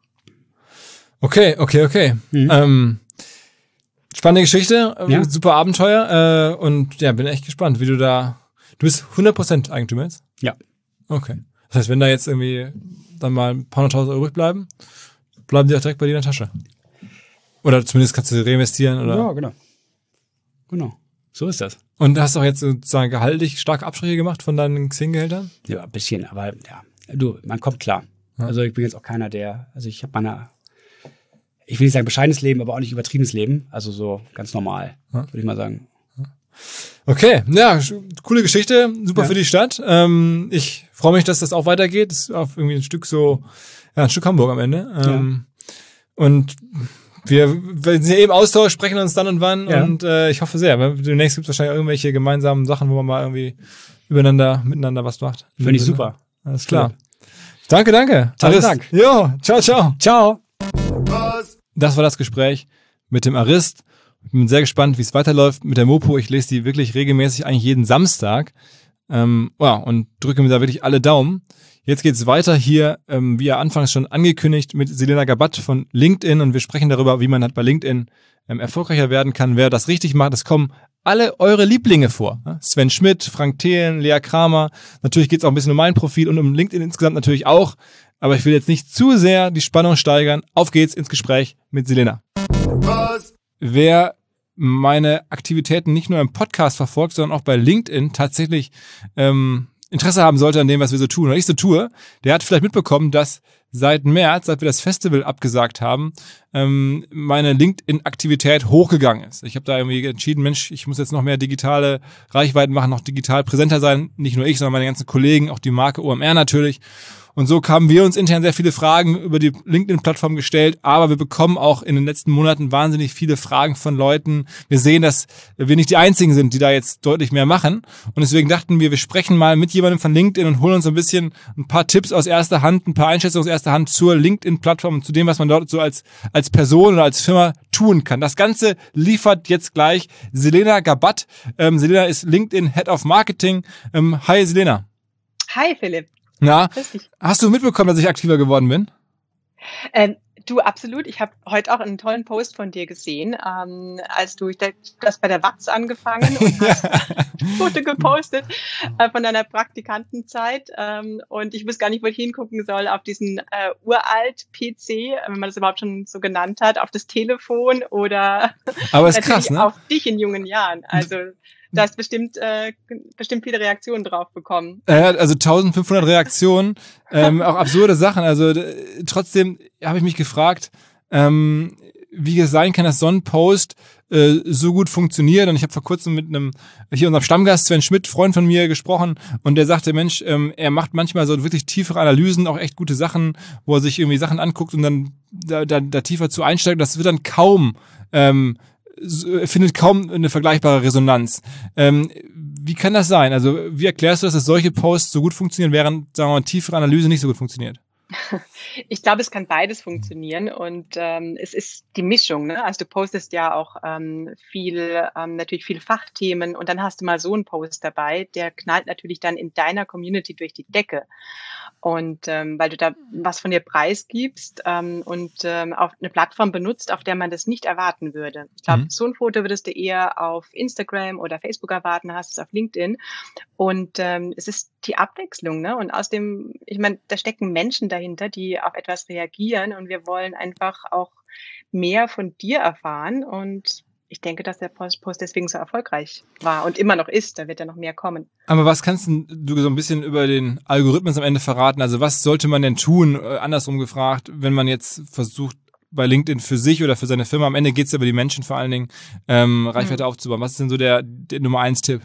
Speaker 1: Okay, okay, okay. Mhm. Ähm, spannende Geschichte, ja. Super Abenteuer äh, und ja, bin echt gespannt, wie du da, du bist hundert Prozent Eigentümer jetzt?
Speaker 2: Ja.
Speaker 1: Okay. Das heißt, wenn da jetzt irgendwie dann mal ein paar hunderttausend Euro bleiben, bleiben die auch direkt bei dir in der Tasche. Oder zumindest kannst du sie reinvestieren, oder?
Speaker 2: Ja, genau. Genau. So ist das.
Speaker 1: Und hast du auch jetzt sozusagen gehaltlich starke Abstriche gemacht von deinen Xing-Gehältern?
Speaker 2: Ja, ein bisschen, aber ja, du, man kommt klar. Ja. Also ich bin jetzt auch keiner, der, also ich habe meine, ich will nicht sagen bescheidenes Leben, aber auch nicht übertriebenes Leben. Also so ganz normal, ja. würde ich mal sagen.
Speaker 1: Okay, ja, coole Geschichte, super ja. für die Stadt. Ähm, ich freue mich, dass das auch weitergeht. Das ist auch irgendwie ein Stück so, ja, ein Stück Hamburg am Ende. Ähm, ja. Und wir, wir sind ja eben im Austausch, sprechen uns dann und wann ja. und äh, ich hoffe sehr. Demnächst gibt es wahrscheinlich irgendwelche gemeinsamen Sachen, wo man mal irgendwie übereinander, miteinander was macht.
Speaker 2: Finde ich super.
Speaker 1: Alles klar. Danke, danke.
Speaker 2: Vielen Dank.
Speaker 1: Jo, ciao, ciao.
Speaker 2: Ciao.
Speaker 1: Das war das Gespräch mit dem Arist. Ich bin sehr gespannt, wie es weiterläuft mit der Mopo. Ich lese die wirklich regelmäßig, eigentlich jeden Samstag. Ähm, ja, und drücke mir da wirklich alle Daumen. Jetzt geht's weiter hier, ähm, wie ja anfangs schon angekündigt, mit Selena Gabat von LinkedIn. Und wir sprechen darüber, wie man halt bei LinkedIn ähm, erfolgreicher werden kann. Wer das richtig macht, es kommen alle eure Lieblinge vor. Sven Schmidt, Frank Thelen, Lea Kramer. Natürlich geht's auch ein bisschen um mein Profil und um LinkedIn insgesamt natürlich auch. Aber ich will jetzt nicht zu sehr die Spannung steigern. Auf geht's ins Gespräch mit Selena. Was? Wer meine Aktivitäten nicht nur im Podcast verfolgt, sondern auch bei LinkedIn tatsächlich ähm, Interesse haben sollte an dem, was wir so tun oder ich so tue, der hat vielleicht mitbekommen, dass seit März, seit wir das Festival abgesagt haben, ähm, meine LinkedIn-Aktivität hochgegangen ist. Ich habe da irgendwie entschieden, Mensch, ich muss jetzt noch mehr digitale Reichweiten machen, noch digital präsenter sein. Nicht nur ich, sondern meine ganzen Kollegen, auch die Marke O M R natürlich. Und so haben wir uns intern sehr viele Fragen über die LinkedIn-Plattform gestellt, aber wir bekommen auch in den letzten Monaten wahnsinnig viele Fragen von Leuten. Wir sehen, dass wir nicht die Einzigen sind, die da jetzt deutlich mehr machen. Und deswegen dachten wir, wir sprechen mal mit jemandem von LinkedIn und holen uns so ein bisschen ein paar Tipps aus erster Hand, ein paar Einschätzungen aus erster Hand zur LinkedIn-Plattform und zu dem, was man dort so als, als Person oder als Firma tun kann. Das Ganze liefert jetzt gleich Selena Gabat. Ähm, Selena ist LinkedIn Head of Marketing. Ähm, hi Selena.
Speaker 4: Hi Philipp.
Speaker 1: Na, hast du mitbekommen, dass ich aktiver geworden bin?
Speaker 4: Ähm, du, absolut. Ich habe heute auch einen tollen Post von dir gesehen, ähm, als du das bei der W A Z angefangen und hast ein Foto gepostet äh, von deiner Praktikantenzeit. Ähm, und ich wusste gar nicht, wo ich hingucken soll, auf diesen äh, uralt P C, wenn man das überhaupt schon so genannt hat, auf das Telefon oder
Speaker 1: Aber ist krass, ne?
Speaker 4: auf dich in jungen Jahren. Also da hast bestimmt, äh, bestimmt viele Reaktionen drauf bekommen.
Speaker 1: Ja, also eintausendfünfhundert Reaktionen, ähm, auch absurde Sachen. Also d- trotzdem habe ich mich gefragt, ähm, wie es sein kann, dass so ein Post äh, so gut funktioniert. Und ich habe vor kurzem mit einem, hier unserem Stammgast Sven Schmidt, Freund von mir, gesprochen. Und der sagte, Mensch, ähm, er macht manchmal so wirklich tiefere Analysen, auch echt gute Sachen, wo er sich irgendwie Sachen anguckt und dann da, da, da tiefer zu einsteigt. Das wird dann kaum... Ähm, findet kaum eine vergleichbare Resonanz. Ähm, wie kann das sein? Also wie erklärst du das, dass solche Posts so gut funktionieren, während, sagen wir mal, tiefere Analyse nicht so gut funktioniert?
Speaker 4: Ich glaube, es kann beides funktionieren und ähm, es ist die Mischung. Ne? Also du postest ja auch ähm, viel, ähm, natürlich viele Fachthemen und dann hast du mal so einen Post dabei, der knallt natürlich dann in deiner Community durch die Decke. Und ähm, weil du da was von dir preisgibst ähm, und ähm, auf eine Plattform benutzt, auf der man das nicht erwarten würde. Ich glaube, mhm. so ein Foto würdest du eher auf Instagram oder Facebook erwarten, hast es auf LinkedIn. Und ähm, es ist die Abwechslung, ne? Und aus dem, ich meine, da stecken Menschen dahinter, die auf etwas reagieren und wir wollen einfach auch mehr von dir erfahren und ich denke, dass der Post deswegen so erfolgreich war und immer noch ist. Da wird ja noch mehr kommen.
Speaker 1: Aber was kannst du so ein bisschen über den Algorithmus am Ende verraten? Also was sollte man denn tun, äh, andersrum gefragt, wenn man jetzt versucht, bei LinkedIn für sich oder für seine Firma, am Ende geht es ja über die Menschen vor allen Dingen, ähm, Reichweite mhm. aufzubauen. Was ist denn so der, der Nummer eins Tipp?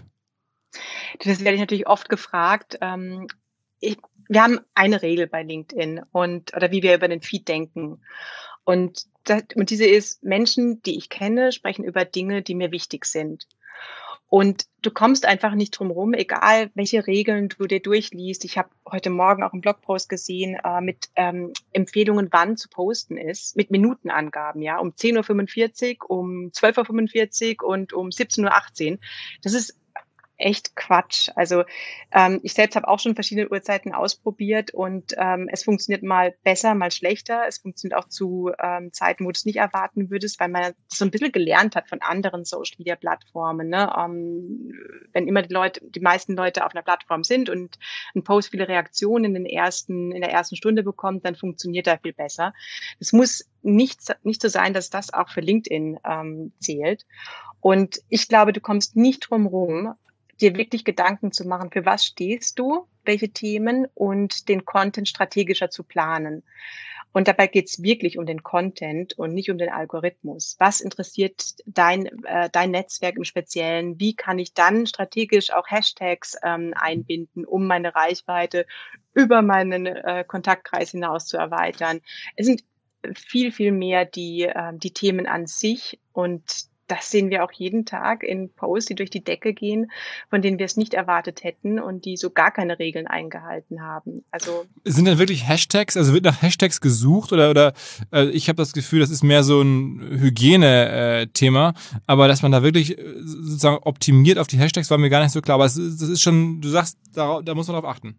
Speaker 4: Das werde ich natürlich oft gefragt. Ähm, ich, wir haben eine Regel bei LinkedIn und oder wie wir über den Feed denken. Und, das, und diese ist, Menschen, die ich kenne, sprechen über Dinge, die mir wichtig sind. Und du kommst einfach nicht drum rum, egal welche Regeln du dir durchliest. Ich habe heute Morgen auch einen Blogpost gesehen äh, mit ähm, Empfehlungen, wann zu posten ist, mit Minutenangaben, ja, um zehn Uhr fünfundvierzig, um zwölf Uhr fünfundvierzig und um siebzehn Uhr achtzehn. Das ist echt Quatsch. Also ähm, ich selbst habe auch schon verschiedene Uhrzeiten ausprobiert und ähm, es funktioniert mal besser, mal schlechter. Es funktioniert auch zu ähm, Zeiten, wo du es nicht erwarten würdest, weil man so ein bisschen gelernt hat von anderen Social-Media-Plattformen. Ne? Ähm, wenn immer die Leute, die meisten Leute auf einer Plattform sind und ein Post viele Reaktionen in den ersten, in der ersten Stunde bekommt, dann funktioniert er viel besser. Es muss nicht, nicht so sein, dass das auch für LinkedIn ähm, zählt. Und ich glaube, du kommst nicht drum rum, dir wirklich Gedanken zu machen, für was stehst du, welche Themen und den Content strategischer zu planen. Und dabei geht's wirklich um den Content und nicht um den Algorithmus. Was interessiert dein, äh, dein Netzwerk im Speziellen? Wie kann ich dann strategisch auch Hashtags ähm, einbinden, um meine Reichweite über meinen äh, Kontaktkreis hinaus zu erweitern? Es sind viel, viel mehr die, äh, die Themen an sich, und das sehen wir auch jeden Tag in Posts, die durch die Decke gehen, von denen wir es nicht erwartet hätten und die so gar keine Regeln eingehalten haben. Also
Speaker 1: sind denn wirklich Hashtags? Also wird nach Hashtags gesucht oder oder äh, ich habe das Gefühl, das ist mehr so ein Hygiene-Thema, äh, aber dass man da wirklich äh, sozusagen optimiert auf die Hashtags, war mir gar nicht so klar. Aber es, das ist schon, du sagst, da, da muss man drauf achten.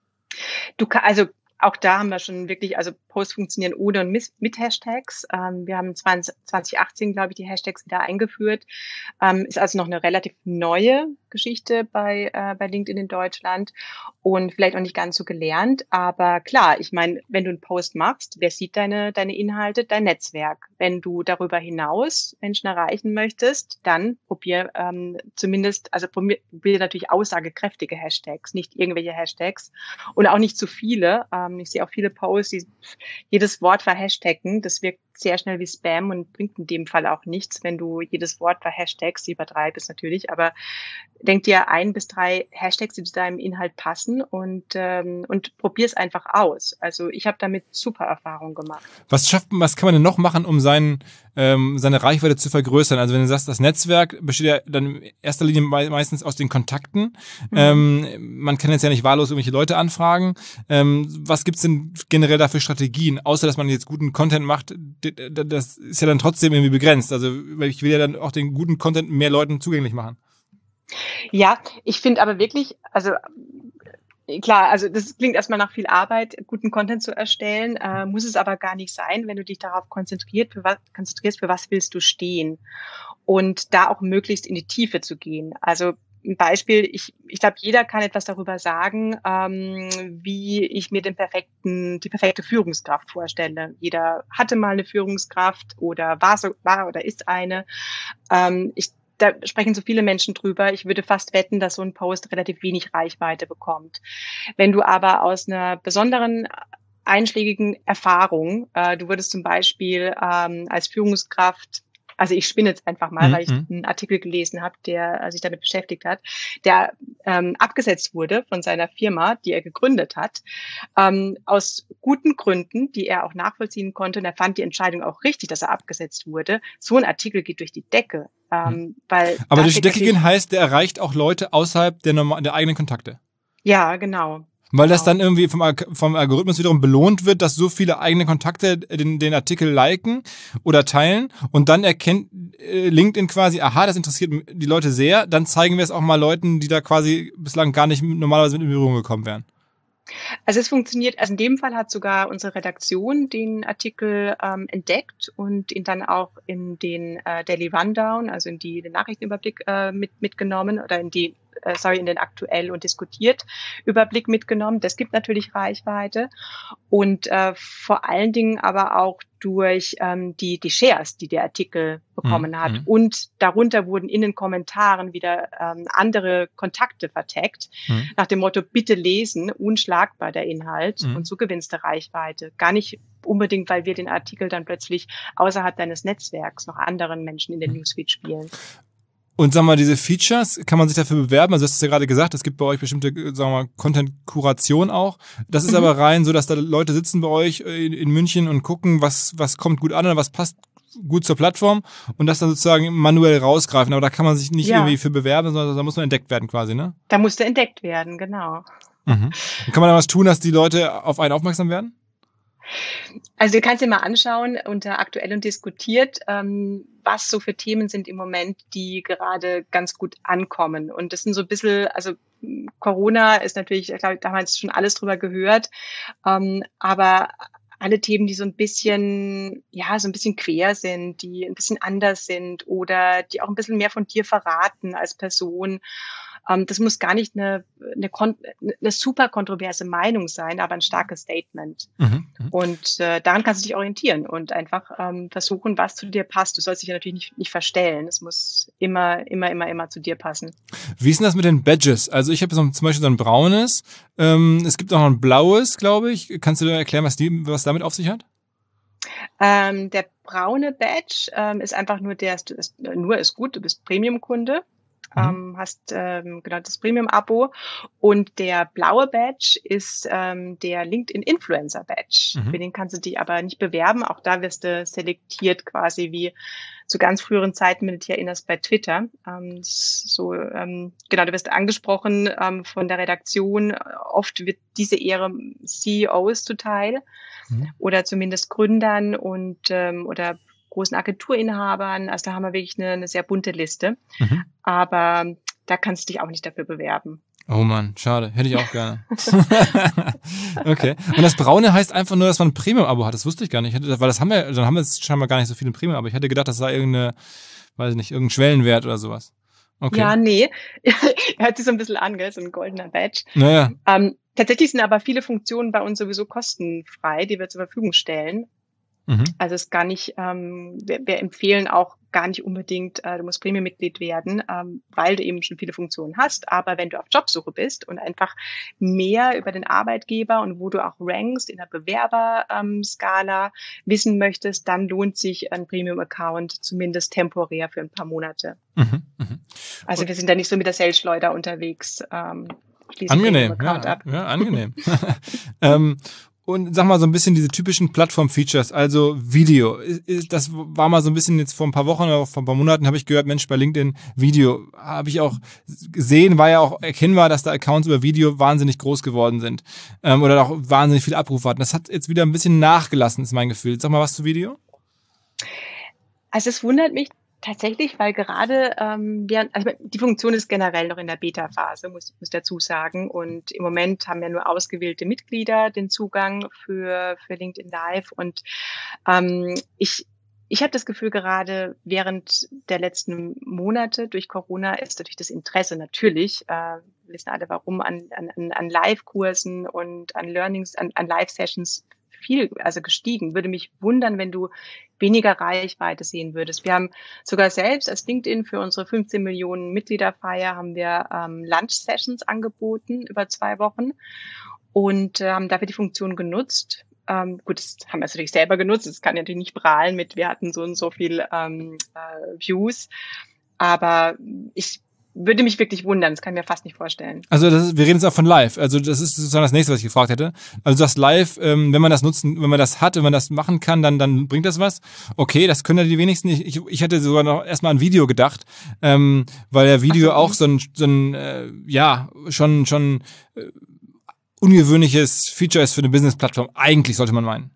Speaker 4: Du kann, also auch da haben wir schon wirklich, also Posts funktionieren ohne und mit, mit Hashtags. Ähm, wir haben zwanzig achtzehn, glaube ich, die Hashtags wieder eingeführt. Ähm, ist also noch eine relativ neue Geschichte bei, äh, bei LinkedIn in Deutschland und vielleicht auch nicht ganz so gelernt. Aber klar, ich meine, wenn du einen Post machst, wer sieht deine, deine Inhalte? Dein Netzwerk. Wenn du darüber hinaus Menschen erreichen möchtest, dann probier ähm, zumindest, also probier, probier natürlich aussagekräftige Hashtags, nicht irgendwelche Hashtags und auch nicht zu viele. Ähm, ich sehe auch viele Posts, die jedes Wort verhashtaggen. Das wirkt sehr schnell wie Spam und bringt in dem Fall auch nichts, wenn du jedes Wort verhashtagst. Übertreibst natürlich, aber denk dir ein bis drei Hashtags, die zu deinem Inhalt passen, und ähm, und probier es einfach aus. Also ich habe damit super Erfahrungen gemacht.
Speaker 1: Was schafft, was kann man denn noch machen, um seinen, ähm, seine Reichweite zu vergrößern? Also wenn du sagst, das Netzwerk besteht ja dann in erster Linie meistens aus den Kontakten. Mhm. Ähm, man kann jetzt ja nicht wahllos irgendwelche Leute anfragen. Ähm, was gibt's denn generell da für Strategien? Außer, dass man jetzt guten Content macht, das ist ja dann trotzdem irgendwie begrenzt. Also ich will ja dann auch den guten Content mehr Leuten zugänglich machen.
Speaker 4: Ja, ich finde aber wirklich, also klar, also das klingt erstmal nach viel Arbeit, guten Content zu erstellen, äh, muss es aber gar nicht sein, wenn du dich darauf konzentriert, für was, konzentrierst, für was willst du stehen, und da auch möglichst in die Tiefe zu gehen. Also ein Beispiel, ich, ich glaube, jeder kann etwas darüber sagen, ähm, wie ich mir den perfekten, die perfekte Führungskraft vorstelle. Jeder hatte mal eine Führungskraft oder war so, war oder ist eine. Ähm, ich Da sprechen so viele Menschen drüber. Ich würde fast wetten, dass so ein Post relativ wenig Reichweite bekommt. Wenn du aber aus einer besonderen einschlägigen Erfahrung, äh, du würdest zum Beispiel ähm, als Führungskraft, also ich spinne jetzt einfach mal, mhm. weil ich einen Artikel gelesen habe, der sich damit beschäftigt hat, der ähm, abgesetzt wurde von seiner Firma, die er gegründet hat, ähm, aus guten Gründen, die er auch nachvollziehen konnte. Und er fand die Entscheidung auch richtig, dass er abgesetzt wurde. So ein Artikel geht durch die Decke. Ähm, weil
Speaker 1: Aber durch die Decke gehen heißt, der erreicht auch Leute außerhalb der, normal, der eigenen Kontakte.
Speaker 4: Ja, genau.
Speaker 1: Weil das dann irgendwie vom, vom Algorithmus wiederum belohnt wird, dass so viele eigene Kontakte den, den Artikel liken oder teilen, und dann erkennt äh, LinkedIn quasi, aha, das interessiert die Leute sehr, dann zeigen wir es auch mal Leuten, die da quasi bislang gar nicht normalerweise mit in Berührung gekommen wären.
Speaker 4: Also es funktioniert, also in dem Fall hat sogar unsere Redaktion den Artikel ähm, entdeckt und ihn dann auch in den äh, Daily Rundown, also in die den Nachrichtenüberblick äh, mit, mitgenommen oder in die äh, sorry, in den aktuell und diskutiert Überblick mitgenommen. Das gibt natürlich Reichweite, und äh, vor allen Dingen aber auch durch ähm, die die Shares, die der Artikel bekommen mhm. hat, und darunter wurden in den Kommentaren wieder ähm, andere Kontakte vertaggt, mhm. nach dem Motto, bitte lesen, unschlagbar der Inhalt, mhm. und so gewinnst du Reichweite. Gar nicht unbedingt, weil wir den Artikel dann plötzlich außerhalb deines Netzwerks noch anderen Menschen in den mhm. Newsfeed spielen.
Speaker 1: Und sagen wir mal, diese Features, kann man sich dafür bewerben? Also du hast es ja gerade gesagt, es gibt bei euch bestimmte, sagen wir mal, Content-Kuration auch. Das ist mhm. aber rein so, dass da Leute sitzen bei euch in, in München und gucken, was was kommt gut an oder was passt gut zur Plattform, und das dann sozusagen manuell rausgreifen. Aber da kann man sich nicht ja. irgendwie für bewerben, sondern da muss man entdeckt werden quasi, ne?
Speaker 4: Da musste entdeckt werden, genau.
Speaker 1: Mhm. Und kann man da was tun, dass die Leute auf einen aufmerksam werden?
Speaker 4: Also du kannst dir mal anschauen unter aktuell und diskutiert, ähm, was so für Themen sind im Moment, die gerade ganz gut ankommen. Und das sind so ein bisschen, also Corona ist natürlich, ich glaube, da haben wir jetzt schon alles drüber gehört, ähm, aber alle Themen, die so ein bisschen, ja, so ein bisschen quer sind, die ein bisschen anders sind oder die auch ein bisschen mehr von dir verraten als Person. Ähm, das muss gar nicht eine, eine, eine super kontroverse Meinung sein, aber ein starkes Statement.
Speaker 1: Mhm.
Speaker 4: Und äh, daran kannst du dich orientieren und einfach ähm, versuchen, was zu dir passt. Du sollst dich ja natürlich nicht, nicht verstellen. Es muss immer, immer, immer, immer zu dir passen.
Speaker 1: Wie ist denn das mit den Badges? Also ich habe so, zum Beispiel so ein braunes. Ähm, es gibt auch noch ein blaues, glaube ich. Kannst du dir erklären, was, die, was damit auf sich hat?
Speaker 4: Ähm, der braune Badge ähm, ist einfach nur der, ist, nur ist gut, du bist Premium-Kunde. Mhm. Ähm, hast ähm, genau das Premium-Abo und der blaue Badge ist ähm, der LinkedIn-Influencer-Badge. Mhm. Für den kannst du dich aber nicht bewerben. Auch da wirst du selektiert quasi wie zu ganz früheren Zeiten, wenn du dich erinnerst, bei Twitter. Ähm, so ähm, genau, du wirst angesprochen ähm, von der Redaktion. Oft wird diese Ehre C E Os zuteil mhm. oder zumindest Gründern und ähm, oder großen Agenturinhabern. Also da haben wir wirklich eine, eine sehr bunte Liste. Mhm. Aber da kannst du dich auch nicht dafür bewerben.
Speaker 1: Oh Mann, schade. Hätte ich auch gerne. Okay. Und das Braune heißt einfach nur, dass man ein Premium-Abo hat. Das wusste ich gar nicht. Weil das haben wir, dann haben wir jetzt scheinbar gar nicht so viele Premium-Abo. Ich hätte gedacht, das sei irgendeine, weiß ich nicht, irgendein Schwellenwert oder sowas. Okay.
Speaker 4: Ja, nee. Hört sich so ein bisschen an, gell? So ein goldener Badge.
Speaker 1: Naja.
Speaker 4: Ähm, tatsächlich sind aber viele Funktionen bei uns sowieso kostenfrei, die wir zur Verfügung stellen. Mhm. Also es ist gar nicht, ähm, wir, wir empfehlen auch gar nicht unbedingt, äh, du musst Premium-Mitglied werden, ähm, weil du eben schon viele Funktionen hast. Aber wenn du auf Jobsuche bist und einfach mehr über den Arbeitgeber und wo du auch rankst in der Bewerberskala ähm, wissen möchtest, dann lohnt sich ein Premium-Account zumindest temporär für ein paar Monate. Mhm. Mhm. Also wir sind da nicht so mit der Sales-Schleuder unterwegs. Ähm,
Speaker 1: angenehm, ja, ab. ja, angenehm. ähm, Und sag mal so ein bisschen diese typischen Plattform-Features, also Video. Das war mal so ein bisschen jetzt vor ein paar Wochen oder vor ein paar Monaten habe ich gehört, Mensch, bei LinkedIn Video habe ich auch gesehen, war ja auch erkennbar, dass da Accounts über Video wahnsinnig groß geworden sind ähm, oder auch wahnsinnig viel Abrufe hatten. Das hat jetzt wieder ein bisschen nachgelassen, ist mein Gefühl. Sag mal was zu Video.
Speaker 4: Also es wundert mich tatsächlich, weil gerade ähm, wir, also die Funktion ist generell noch in der Beta-Phase, muss muss dazu sagen. Und im Moment haben ja nur ausgewählte Mitglieder den Zugang für für LinkedIn Live. Und ähm, ich ich habe das Gefühl, gerade während der letzten Monate durch Corona ist natürlich das Interesse natürlich, äh, wissen alle warum, an an an Live-Kursen und an Learnings, an, an Live-Sessions viel, also gestiegen. Würde mich wundern, wenn du weniger Reichweite sehen würdest. Wir haben sogar selbst als LinkedIn für unsere fünfzehn Millionen Mitgliederfeier haben wir ähm, Lunch-Sessions angeboten über zwei Wochen und äh, haben dafür die Funktion genutzt. Ähm, gut, das haben wir natürlich selber genutzt. Das kann natürlich nicht prahlen mit, wir hatten so und so viel ähm, äh, Views. Aber ich würde mich wirklich wundern, das kann ich mir fast nicht vorstellen.
Speaker 1: Also das ist, wir reden jetzt auch von live. Also das ist sozusagen das nächste, was ich gefragt hätte. Also das live, ähm, wenn man das nutzen, wenn man das hat, wenn man das machen kann, dann dann bringt das was. Okay, das können ja die wenigsten. Ich, ich, ich hätte sogar noch erstmal an Video gedacht, ähm, weil der Video so, auch so ein, so ein äh, ja schon schon äh, ungewöhnliches Feature ist für eine Business-Plattform. Eigentlich sollte man meinen.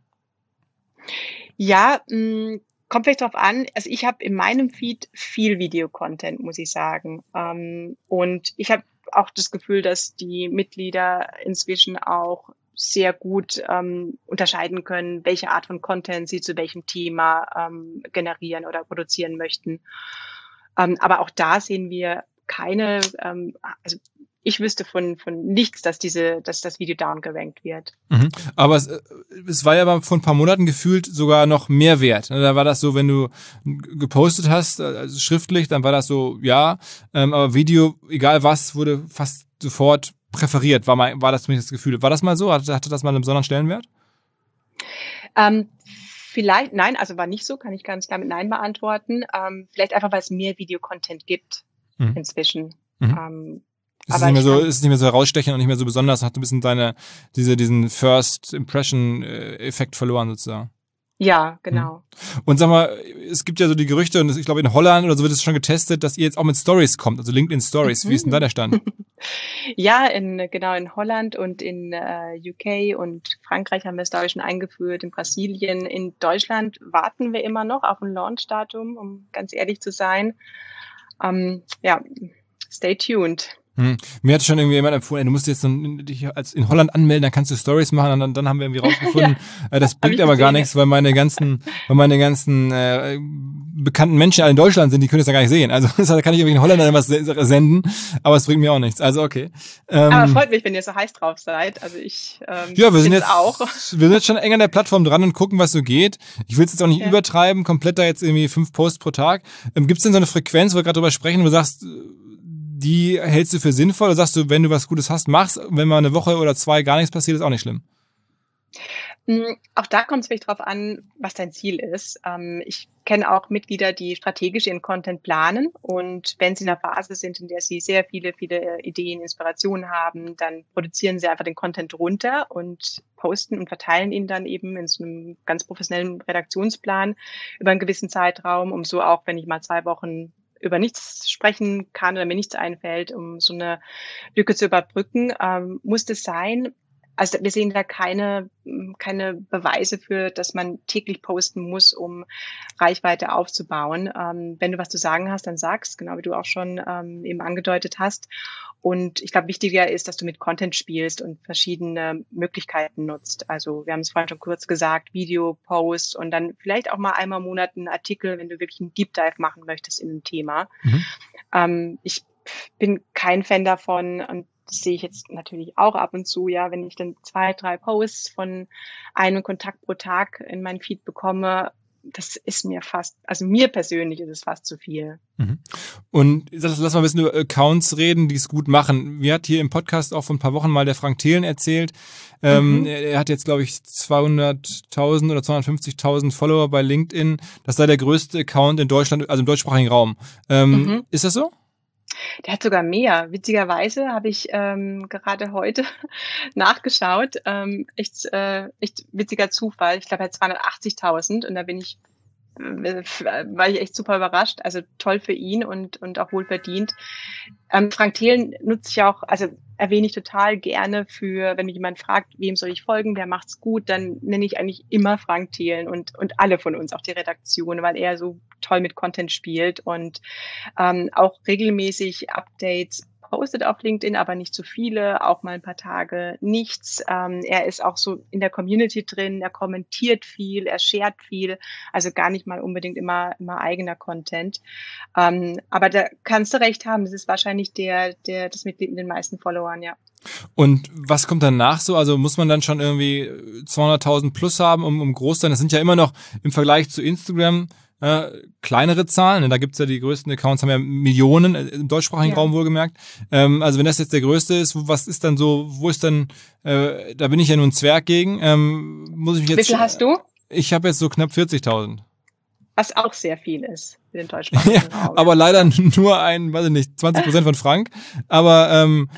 Speaker 4: Ja, mh, kommt vielleicht drauf an. Also ich habe in meinem Feed viel Videocontent, muss ich sagen. Ähm, und ich habe auch das Gefühl, dass die Mitglieder inzwischen auch sehr gut ähm, unterscheiden können, welche Art von Content sie zu welchem Thema ähm, generieren oder produzieren möchten. Ähm, aber auch da sehen wir keine, ähm, also ich wüsste von von nichts, dass diese, dass das Video downgerankt wird.
Speaker 1: Mhm. Aber es, es war ja aber vor ein paar Monaten gefühlt sogar noch mehr wert. Da war das so, wenn du gepostet hast, also schriftlich, dann war das so, ja, ähm, aber Video, egal was, wurde fast sofort präferiert, war mal, war das zumindest das Gefühl. War das mal so? Hatte, hatte das mal einen besonderen Stellenwert?
Speaker 4: Ähm, vielleicht, nein, also war nicht so, kann ich ganz klar mit Nein beantworten. Ähm, vielleicht einfach, weil es mehr Videocontent gibt mhm. inzwischen.
Speaker 1: Mhm. Ähm, Es ist, nicht mehr so, ist es nicht mehr so herausstechend und nicht mehr so besonders, hat ein bisschen deine, diese, diesen First Impression Effekt verloren sozusagen.
Speaker 4: Ja, genau.
Speaker 1: Und sag mal, es gibt ja so die Gerüchte, und ich glaube in Holland oder so wird es schon getestet, dass ihr jetzt auch mit Stories kommt, also LinkedIn Stories. Mhm. Wie ist denn da der Stand?
Speaker 4: Ja, in, genau, in Holland und in äh, U K und Frankreich haben wir Stories schon eingeführt, in Brasilien. In Deutschland warten wir immer noch auf ein Launchdatum, um ganz ehrlich zu sein. Ähm, ja, stay tuned.
Speaker 1: Hm. Mir hat schon irgendwie jemand empfohlen, ey, du musst jetzt dich als in Holland anmelden, dann kannst du Stories machen, und dann, dann haben wir irgendwie rausgefunden, ja, äh, das bringt aber gar nichts, weil meine ganzen, weil meine ganzen äh, bekannten Menschen alle in Deutschland sind, die können das ja gar nicht sehen. Also da kann ich irgendwie in Holland dann was senden, aber es bringt mir auch nichts. Also okay.
Speaker 4: Ähm, aber freut mich, wenn ihr so heiß drauf seid. Also ich ähm,
Speaker 1: ja, wir sind jetzt
Speaker 4: auch.
Speaker 1: Wir sind jetzt schon eng an der Plattform dran und gucken, was so geht. Ich will es jetzt auch nicht ja. übertreiben, komplett da jetzt irgendwie fünf Posts pro Tag. Ähm, Gibt es denn so eine Frequenz, wo wir gerade drüber sprechen, wo du sagst, die hältst du für sinnvoll, oder sagst du, wenn du was Gutes hast, mach's, wenn mal eine Woche oder zwei gar nichts passiert, ist auch nicht schlimm?
Speaker 4: Auch da kommt es wirklich drauf an, was dein Ziel ist. Ich kenne auch Mitglieder, die strategisch ihren Content planen, und wenn sie in einer Phase sind, in der sie sehr viele, viele Ideen, Inspirationen haben, dann produzieren sie einfach den Content runter und posten und verteilen ihn dann eben in so einem ganz professionellen Redaktionsplan über einen gewissen Zeitraum, um so auch, wenn ich mal zwei Wochen über nichts sprechen kann oder mir nichts einfällt, um so eine Lücke zu überbrücken, ähm, muss das sein. Also wir sehen da keine, keine Beweise für, dass man täglich posten muss, um Reichweite aufzubauen. Ähm, wenn du was zu sagen hast, dann sag's, genau wie du auch schon ähm, eben angedeutet hast. Und ich glaube, wichtiger ist, dass du mit Content spielst und verschiedene Möglichkeiten nutzt. Also wir haben es vorhin schon kurz gesagt, Video, Post und dann vielleicht auch mal einmal im Monat einen Artikel, wenn du wirklich einen Deep Dive machen möchtest in ein Thema. Mhm. Ähm, ich bin kein Fan davon, und das sehe ich jetzt natürlich auch ab und zu, ja, wenn ich dann zwei, drei Posts von einem Kontakt pro Tag in meinen Feed bekomme, das ist mir fast, also mir persönlich ist es fast zu viel.
Speaker 1: Mhm. Und lass mal ein bisschen über Accounts reden, die es gut machen. Mir hat hier im Podcast auch vor ein paar Wochen mal der Frank Thelen erzählt, ähm, mhm. er hat jetzt, glaube ich, zweihunderttausend oder zweihundertfünfzigtausend Follower bei LinkedIn. Das sei der größte Account in Deutschland, also im deutschsprachigen Raum. Ähm, mhm. Ist das so?
Speaker 4: Der hat sogar mehr. Witzigerweise habe ich ähm, gerade heute nachgeschaut. Ähm, echt, äh, echt witziger Zufall. Ich glaube, er hat zweihundertachtzigtausend, und da bin ich, äh, war ich echt super überrascht. Also toll für ihn und und auch wohlverdient. Ähm, Frank Thelen nutze ich auch, also erwähne ich total gerne für, wenn mich jemand fragt, wem soll ich folgen, wer macht's gut, dann nenne ich eigentlich immer Frank Thelen und und alle von uns, auch die Redaktion, weil er so toll mit Content spielt und ähm, auch regelmäßig Updates postet auf LinkedIn, aber nicht zu viele, auch mal ein paar Tage nichts. Ähm, er ist auch so in der Community drin, er kommentiert viel, er shared viel, also gar nicht mal unbedingt immer immer eigener Content. Ähm, aber da kannst du recht haben, das ist wahrscheinlich der, der das Mitglied mit den meisten Followern, ja.
Speaker 1: Und was kommt danach so? Also muss man dann schon irgendwie zweihunderttausend plus haben, um, um groß zu sein? Das sind ja immer noch im Vergleich zu Instagram Äh, kleinere Zahlen, da gibt's ja die größten Accounts, haben ja Millionen im deutschsprachigen ja. Raum wohlgemerkt. Ähm, also wenn das jetzt der größte ist, was ist dann so, wo ist dann, äh, da bin ich ja nur ein Zwerg gegen. Ähm, muss ich mich jetzt,
Speaker 4: Wie viel hast du?
Speaker 1: Ich habe jetzt so knapp vierzigtausend.
Speaker 4: Was auch sehr viel ist für den deutschsprachigen
Speaker 1: ja,
Speaker 4: Raum.
Speaker 1: Aber leider nur ein, weiß ich nicht, zwanzig Prozent von Frank. Aber ähm,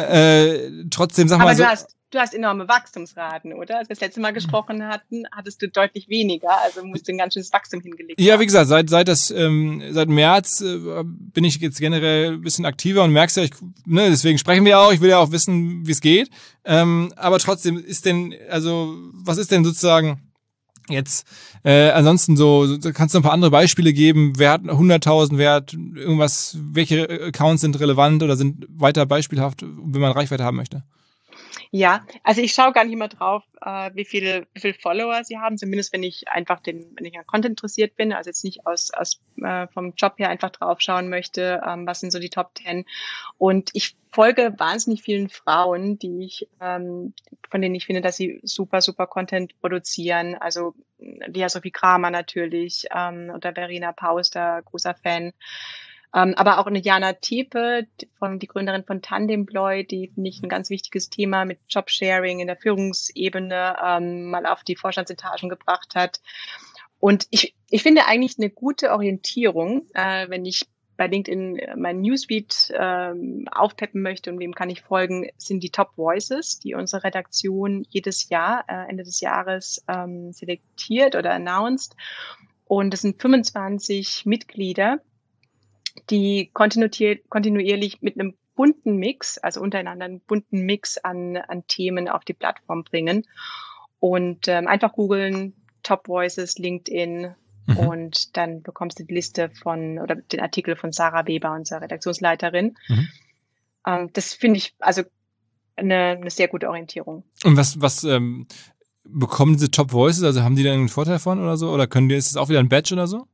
Speaker 1: äh, trotzdem, sag
Speaker 4: aber
Speaker 1: mal so.
Speaker 4: Du hast Du hast enorme Wachstumsraten, oder? Als wir das letzte Mal gesprochen hatten, hattest du deutlich weniger, also musst du ein ganz schönes Wachstum hingelegt haben.
Speaker 1: Ja, wie gesagt, seit seit das ähm, seit März äh, bin ich jetzt generell ein bisschen aktiver und merkst ja, ich, ne, deswegen sprechen wir auch. Ich will ja auch wissen, wie es geht. Ähm, aber trotzdem ist denn, also was ist denn sozusagen jetzt äh, ansonsten so, kannst du ein paar andere Beispiele geben? Wer hat hunderttausend, wer hat irgendwas? Welche Accounts sind relevant oder sind weiter beispielhaft, wenn man Reichweite haben möchte?
Speaker 4: Ja, also ich schaue gar nicht immer drauf, äh, wie viele, wie viele Follower sie haben, zumindest wenn ich einfach den, wenn ich an Content interessiert bin, also jetzt nicht aus, aus äh, vom Job her einfach drauf schauen möchte, ähm, was sind so die Top Ten. Und ich folge wahnsinnig vielen Frauen, die ich, ähm, von denen ich finde, dass sie super, super Content produzieren. Also Lea Sophie Kramer natürlich, ähm, oder Verena Pauster, großer Fan. Ähm, aber auch eine Jana Tepe, von, die Gründerin von Tandemploy, die finde ich ein ganz wichtiges Thema mit Jobsharing in der Führungsebene ähm, mal auf die Vorstandsetagen gebracht hat. Und ich, ich finde eigentlich eine gute Orientierung, äh, wenn ich bei LinkedIn mein Newsfeed ähm, aufpeppen möchte und wem kann ich folgen, sind die Top Voices, die unsere Redaktion jedes Jahr, äh, Ende des Jahres ähm, selektiert oder announced. Und das sind fünfundzwanzig Mitglieder, die kontinuier- kontinuierlich mit einem bunten Mix, also untereinander einen bunten Mix an, an Themen auf die Plattform bringen. Und ähm, einfach googeln, Top Voices, LinkedIn, mhm. und dann bekommst du die Liste von oder den Artikel von Sarah Weber, unserer Redaktionsleiterin. Mhm. Ähm, das finde ich also eine, eine sehr gute Orientierung.
Speaker 1: Und was, was ähm, bekommen diese Top Voices? Also haben die da einen Vorteil von oder so? Oder können die, ist das auch wieder ein Badge oder so?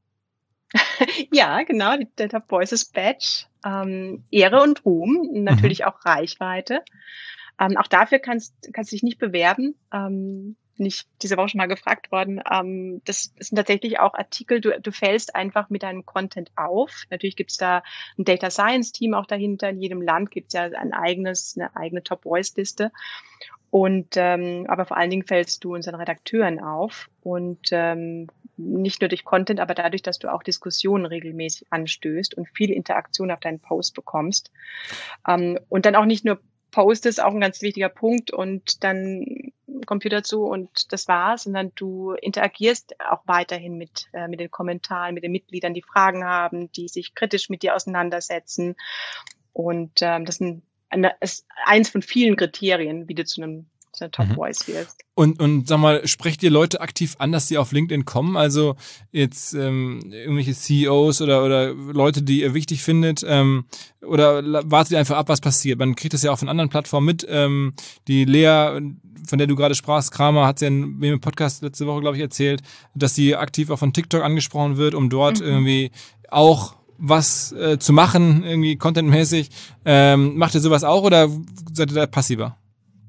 Speaker 4: Ja, genau, der Top Voices Badge. Ähm, Ehre und Ruhm, natürlich mhm. auch Reichweite. Ähm, auch dafür kannst, kannst du dich nicht bewerben. Ähm, bin ich diese Woche schon mal gefragt worden. Ähm, das sind tatsächlich auch Artikel, du, du fällst einfach mit deinem Content auf. Natürlich gibt's da ein Data Science Team auch dahinter. In jedem Land gibt's ja ein eigenes, eine eigene Top Voice Liste. Und ähm, aber vor allen Dingen fällst du unseren Redakteuren auf und ähm, nicht nur durch Content, aber dadurch, dass du auch Diskussionen regelmäßig anstößt und viel Interaktion auf deinen Post bekommst. Ähm, und dann auch nicht nur Post ist auch ein ganz wichtiger Punkt und dann Computer zu und das war's, sondern du interagierst auch weiterhin mit äh, mit den Kommentaren, mit den Mitgliedern, die Fragen haben, die sich kritisch mit dir auseinandersetzen. Und ähm, das sind eine, ist eins von vielen Kriterien, wie du zu einem zu einer Top Voice wirst.
Speaker 1: Und und sag mal, sprecht ihr Leute aktiv an, dass sie auf LinkedIn kommen? Also jetzt ähm, irgendwelche C E Os oder oder Leute, die ihr wichtig findet, ähm, oder wartet ihr einfach ab, was passiert? Man kriegt das ja auch von anderen Plattformen mit. Ähm, die Lea, von der du gerade sprachst, Kramer, hat ja in dem Podcast letzte Woche, glaube ich, erzählt, dass sie aktiv auch von TikTok angesprochen wird, um dort mhm. irgendwie auch was äh, zu machen, irgendwie contentmäßig. Ähm, macht ihr sowas auch oder seid ihr da passiver?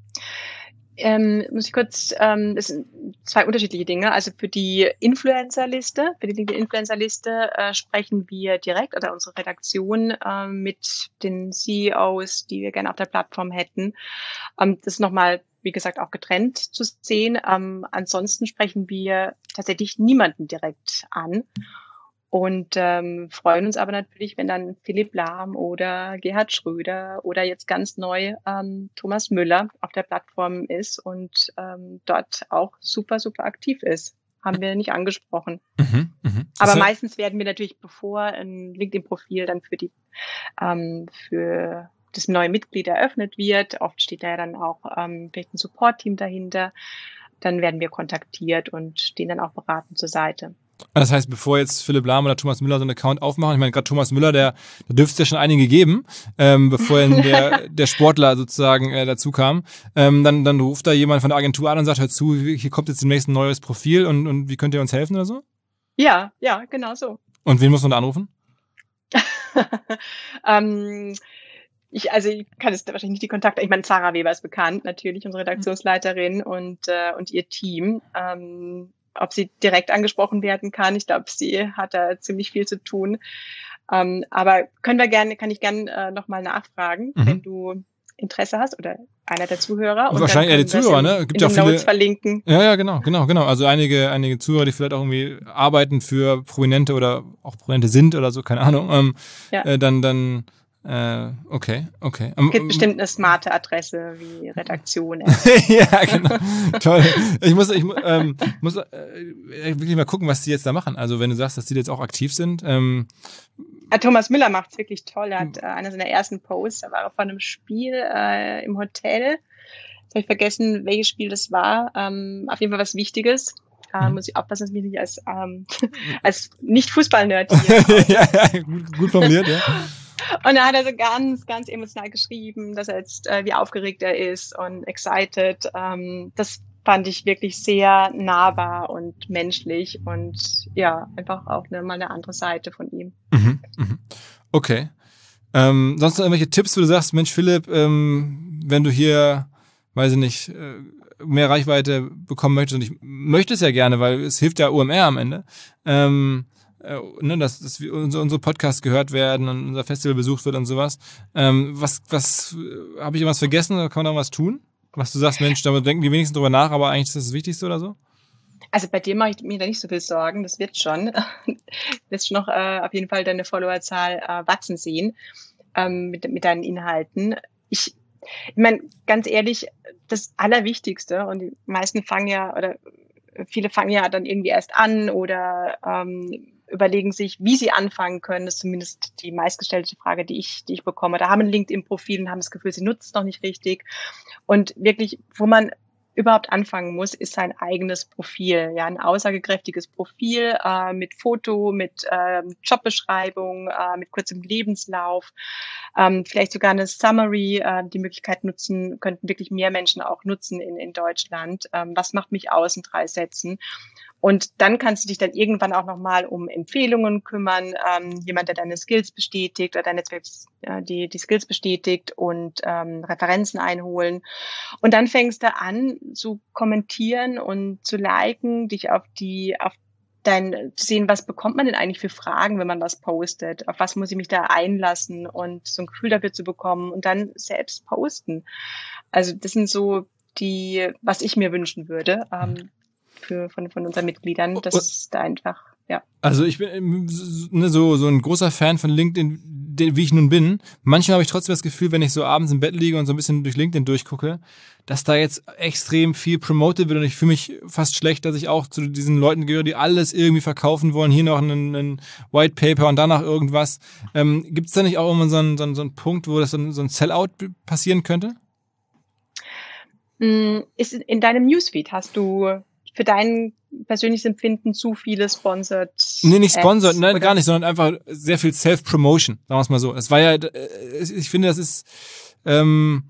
Speaker 4: Ähm, muss ich kurz, ähm, das sind zwei unterschiedliche Dinge. Also für die Influencer-Liste, für die LinkedIn-Influencer-Liste äh, sprechen wir direkt oder unsere Redaktion äh, mit den C E Os, die wir gerne auf der Plattform hätten. Ähm, das ist nochmal, wie gesagt, auch getrennt zu sehen. Ähm, ansonsten sprechen wir tatsächlich niemanden direkt an. Und ähm, freuen uns aber natürlich, wenn dann Philipp Lahm oder Gerhard Schröder oder jetzt ganz neu ähm, Thomas Müller auf der Plattform ist und ähm, dort auch super, super aktiv ist. Haben wir nicht angesprochen. Mhm, mh. Aber heißt, meistens werden wir natürlich, bevor ein LinkedIn-Profil dann für die ähm, für das neue Mitglied eröffnet wird, oft steht da ja dann auch ähm, vielleicht ein Support-Team dahinter, dann werden wir kontaktiert und stehen dann auch beratend zur Seite.
Speaker 1: Das heißt, bevor jetzt Philipp Lahm oder Thomas Müller so einen Account aufmachen, ich meine, gerade Thomas Müller, der, da dürfte es ja schon einige geben, ähm, bevor der, der Sportler sozusagen äh, dazu kam, ähm, dann, dann ruft da jemand von der Agentur an und sagt, hör zu, hier kommt jetzt demnächst ein neues Profil und, und wie könnt ihr uns helfen oder so?
Speaker 4: Ja, ja, genau so.
Speaker 1: Und wen muss man da anrufen?
Speaker 4: ähm, ich, also ich kann jetzt wahrscheinlich nicht die Kontakte, ich meine, Sarah Weber ist bekannt, natürlich, unsere Redaktionsleiterin und, äh, und ihr Team. Ähm, ob sie direkt angesprochen werden kann. Ich glaube, sie hat da ziemlich viel zu tun. Ähm, aber können wir gerne, kann ich gerne äh, nochmal nachfragen, mhm. wenn du Interesse hast oder einer der Zuhörer.
Speaker 1: Und wahrscheinlich eher die Zuhörer, ne? Gibt ja auch viele
Speaker 4: Notes verlinken.
Speaker 1: Ja, ja, genau, genau, genau. Also einige, einige Zuhörer, die vielleicht auch irgendwie arbeiten für Prominente oder auch Prominente sind oder so, keine Ahnung. Ähm, ja. äh, dann, dann Äh, okay, okay.
Speaker 4: Es gibt um, bestimmt eine smarte Adresse wie Redaktion.
Speaker 1: Ja, genau. Toll. Ich muss, ich ähm, muss äh, wirklich mal gucken, was die jetzt da machen. Also wenn du sagst, dass die jetzt auch aktiv sind. Ähm,
Speaker 4: Thomas Müller macht's wirklich toll. Er hat äh, einer seiner ersten Posts, da war er von einem Spiel äh, im Hotel. Jetzt habe ich vergessen, welches Spiel das war. Ähm, auf jeden Fall was Wichtiges. Äh, muss ich aufpassen, dass ich mich nicht als, ähm, als Nicht-Fußball-Nerd hier
Speaker 1: ja, ja, gut, gut formuliert, ja.
Speaker 4: Und da hat er so ganz, ganz emotional geschrieben, dass er jetzt, äh, wie aufgeregt er ist und excited. Ähm, das fand ich wirklich sehr nahbar und menschlich und ja, einfach auch eine, mal eine andere Seite von ihm.
Speaker 1: Mhm, mhm. Okay. Ähm, sonst noch irgendwelche Tipps, wo du sagst, Mensch, Philipp, ähm, wenn du hier, weiß ich nicht, äh, mehr Reichweite bekommen möchtest, und ich möchte es ja gerne, weil es hilft ja O M R am Ende, ähm, Äh, ne, dass, dass wir unsere, unsere Podcasts gehört werden und unser Festival besucht wird und sowas. Ähm, was, was, äh, habe ich irgendwas vergessen oder kann man da was tun? Was du sagst, Mensch, da denken die wenigsten drüber nach, aber eigentlich ist das das Wichtigste oder so?
Speaker 4: Also bei dir mache ich mir da nicht so viel Sorgen, das wird schon. Du wirst noch äh, auf jeden Fall deine Followerzahl äh, wachsen sehen ähm, mit, mit deinen Inhalten. Ich, ich meine, ganz ehrlich, das Allerwichtigste, und die meisten fangen ja, oder viele fangen ja dann irgendwie erst an oder ähm, überlegen sich, wie sie anfangen können. Das ist zumindest die meistgestellte Frage, die ich, die ich bekomme. Da haben ein LinkedIn-Profil und haben das Gefühl, sie nutzen es noch nicht richtig. Und wirklich, wo man überhaupt anfangen muss, ist sein eigenes Profil, ja, ein aussagekräftiges Profil äh, mit Foto, mit äh, Jobbeschreibung, äh, mit kurzem Lebenslauf, ähm, vielleicht sogar eine Summary. Äh, die Möglichkeit nutzen, könnten wirklich mehr Menschen auch nutzen in, in Deutschland. Ähm, was macht mich aus in drei Sätzen? Und dann kannst du dich dann irgendwann auch nochmal um Empfehlungen kümmern, ähm, jemand, der deine Skills bestätigt oder dein Netzwerk äh, die, die Skills bestätigt und ähm, Referenzen einholen. Und dann fängst du an zu kommentieren und zu liken, dich auf die, auf dein, zu sehen, was bekommt man denn eigentlich für Fragen, wenn man was postet? Auf was muss ich mich da einlassen und so ein Gefühl dafür zu bekommen und dann selbst posten. Also das sind so die, was ich mir wünschen würde. Ähm, Für, von, von unseren Mitgliedern, das ist da einfach, ja.
Speaker 1: Also ich bin ne, so so ein großer Fan von LinkedIn, de, wie ich nun bin. Manchmal habe ich trotzdem das Gefühl, wenn ich so abends im Bett liege und so ein bisschen durch LinkedIn durchgucke, dass da jetzt extrem viel promoted wird und ich fühle mich fast schlecht, dass ich auch zu diesen Leuten gehöre, die alles irgendwie verkaufen wollen. Hier noch ein, ein White Paper und danach irgendwas. Ähm, Gibt es da nicht auch immer so einen, so einen, so einen Punkt, wo das so ein, so ein Sellout passieren könnte?
Speaker 4: Ist in deinem Newsfeed hast du für dein persönliches Empfinden zu viele Sponsored?
Speaker 1: Nee, nicht Sponsored,
Speaker 4: Ads,
Speaker 1: nein,
Speaker 4: oder?
Speaker 1: gar nicht, sondern einfach sehr viel Self-Promotion, sagen wir es mal so. Es war ja, ich finde, das ist ähm,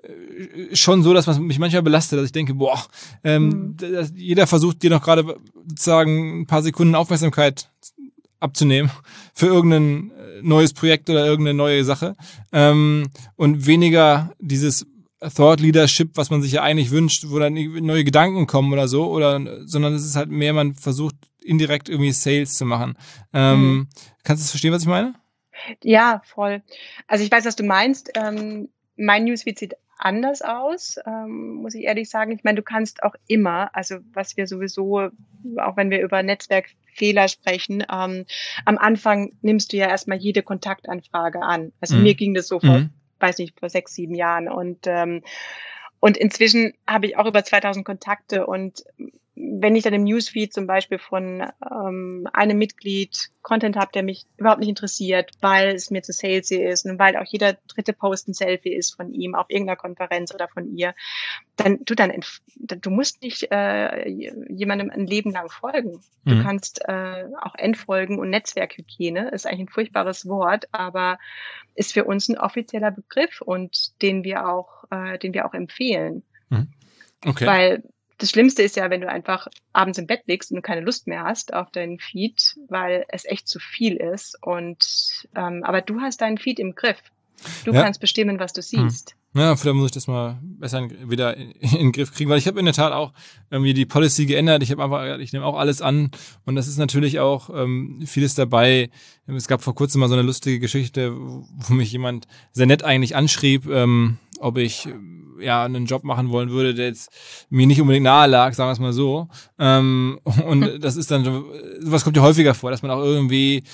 Speaker 1: schon so, dass man mich manchmal belastet, dass ich denke, boah, ähm, mhm. jeder versucht dir noch gerade sozusagen ein paar Sekunden Aufmerksamkeit abzunehmen für irgendein neues Projekt oder irgendeine neue Sache ähm, und weniger dieses Thought Leadership, was man sich ja eigentlich wünscht, wo dann neue Gedanken kommen oder so, oder sondern es ist halt mehr, man versucht indirekt irgendwie Sales zu machen. Ähm, mhm. Kannst du das verstehen, was ich meine?
Speaker 4: Ja, voll. Also ich weiß, was du meinst. Ähm, mein Newsfeed sieht anders aus, ähm, muss ich ehrlich sagen. Ich meine, du kannst auch immer, also was wir sowieso, auch wenn wir über Netzwerkfehler sprechen, ähm, am Anfang nimmst du ja erstmal jede Kontaktanfrage an. Also mhm. mir ging das so vor mhm. weiß nicht, vor sechs, sieben Jahren. Und, ähm, und inzwischen habe ich auch über zweitausend Kontakte. Und wenn ich dann im Newsfeed zum Beispiel von ähm, einem Mitglied Content habe, der mich überhaupt nicht interessiert, weil es mir zu salesy ist und weil auch jeder dritte Post ein Selfie ist von ihm auf irgendeiner Konferenz oder von ihr, dann du dann, du musst nicht äh, jemandem ein Leben lang folgen. Du mhm. kannst äh, auch entfolgen und Netzwerkhygiene ist eigentlich ein furchtbares Wort, aber ist für uns ein offizieller Begriff und den wir auch, äh, den wir auch empfehlen.
Speaker 1: Mhm. Okay.
Speaker 4: Weil das Schlimmste ist ja, wenn du einfach abends im Bett liegst und du keine Lust mehr hast auf deinen Feed, weil es echt zu viel ist. Und ähm, aber du hast deinen Feed im Griff. Du ja. kannst bestimmen, was du siehst.
Speaker 1: Ja, vielleicht muss ich das mal besser wieder in, in den Griff kriegen, weil ich habe in der Tat auch irgendwie die Policy geändert. Ich habe einfach, ich nehme auch alles an und das ist natürlich auch ähm, vieles dabei. Es gab vor kurzem mal so eine lustige Geschichte, wo mich jemand sehr nett eigentlich anschrieb, ähm, ob ich ja einen Job machen wollen würde, der jetzt mir nicht unbedingt nahe lag, sagen wir es mal so. Ähm, und das ist dann, sowas kommt ja häufiger vor, dass man auch irgendwie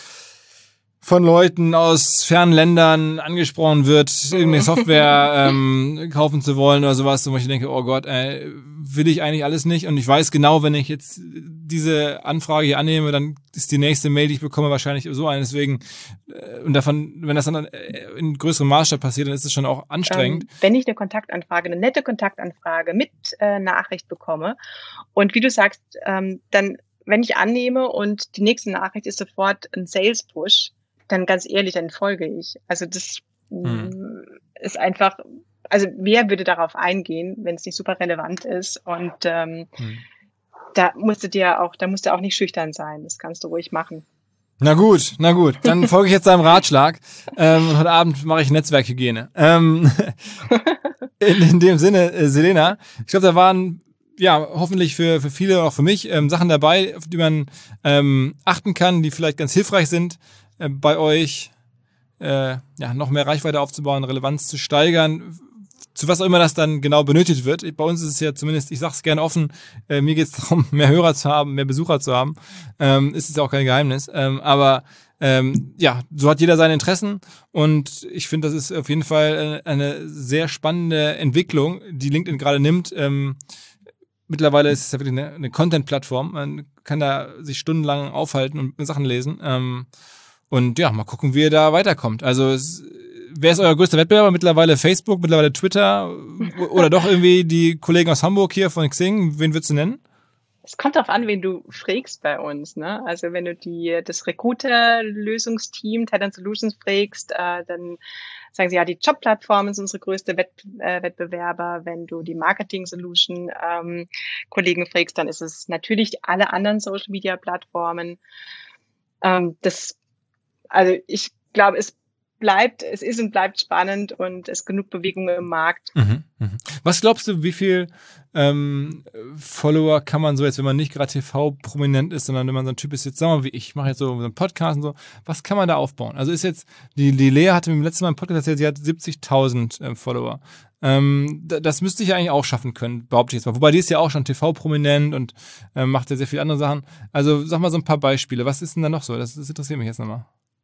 Speaker 1: von Leuten aus fernen Ländern angesprochen wird, irgendeine Software ähm, kaufen zu wollen oder sowas, wo ich denke, oh Gott, äh, will ich eigentlich alles nicht. Und ich weiß genau, wenn ich jetzt diese Anfrage hier annehme, dann ist die nächste Mail, die ich bekomme, wahrscheinlich so eine. Deswegen, äh, und davon, wenn das dann in größerem Maßstab passiert, dann ist es schon auch anstrengend.
Speaker 4: Ähm, wenn ich eine Kontaktanfrage, eine nette Kontaktanfrage mit äh, Nachricht bekomme und wie du sagst, ähm, dann, wenn ich annehme und die nächste Nachricht ist sofort ein Sales-Push, dann ganz ehrlich, dann folge ich. Also das hm. ist einfach, also wer würde darauf eingehen, wenn es nicht super relevant ist und ähm, hm. da musst du dir auch, da musst du auch nicht schüchtern sein, das kannst du ruhig machen.
Speaker 1: Na gut, na gut, dann folge ich jetzt deinem Ratschlag ähm, und heute Abend mache ich Netzwerkhygiene. Ähm, in, in dem Sinne, äh, Selena, ich glaube, da waren ja, hoffentlich für für viele, auch für mich, ähm, Sachen dabei, auf die man ähm, achten kann, die vielleicht ganz hilfreich sind, äh, bei euch äh, ja noch mehr Reichweite aufzubauen, Relevanz zu steigern. zu was auch immer das dann genau benötigt wird. Bei uns ist es ja zumindest, ich sag's gerne offen, äh, mir geht's darum, mehr Hörer zu haben, mehr Besucher zu haben. Ähm, ist es ja auch kein Geheimnis. Ähm, aber ähm, ja, so hat jeder seine Interessen und ich finde, das ist auf jeden Fall eine sehr spannende Entwicklung, die LinkedIn gerade nimmt. Ähm, mittlerweile ist es ja wirklich eine, eine Content-Plattform. Man kann da sich stundenlang aufhalten und Sachen lesen. Ähm, und ja, mal gucken, wie ihr da weiterkommt. Also es, wer ist euer größter Wettbewerber? Mittlerweile Facebook, mittlerweile Twitter oder doch irgendwie die Kollegen aus Hamburg hier von Xing? Wen würdest du nennen?
Speaker 4: Es kommt darauf an, wen du fragst bei uns, ne? Also wenn du die das Recruiter-Lösungsteam, Talent Solutions fragst, äh, dann sagen sie ja, die Jobplattform ist unsere größte Wett, äh, Wettbewerber. Wenn du die Marketing-Solution-Kollegen ähm, fragst, dann ist es natürlich alle anderen Social-Media-Plattformen. Ähm, das, also ich glaube, es bleibt, es ist und bleibt spannend und es ist genug Bewegung im Markt.
Speaker 1: Mhm, mhm. Was glaubst du, wie viel ähm, Follower kann man so jetzt, wenn man nicht gerade T V-prominent ist, sondern wenn man so ein Typ ist, jetzt sagen wir mal wie ich, ich mache jetzt so einen Podcast und so, was kann man da aufbauen? Also ist jetzt, die, die Lea hatte mir im letzten Mal im Podcast erzählt, sie hat siebzigtausend äh, Follower. Ähm, d- das müsste ich ja eigentlich auch schaffen können, behaupte ich jetzt mal. Wobei die ist ja auch schon T V-prominent und äh, macht ja sehr viele andere Sachen. Also sag mal so ein paar Beispiele. Was ist denn da noch so? Das, das interessiert mich jetzt nochmal.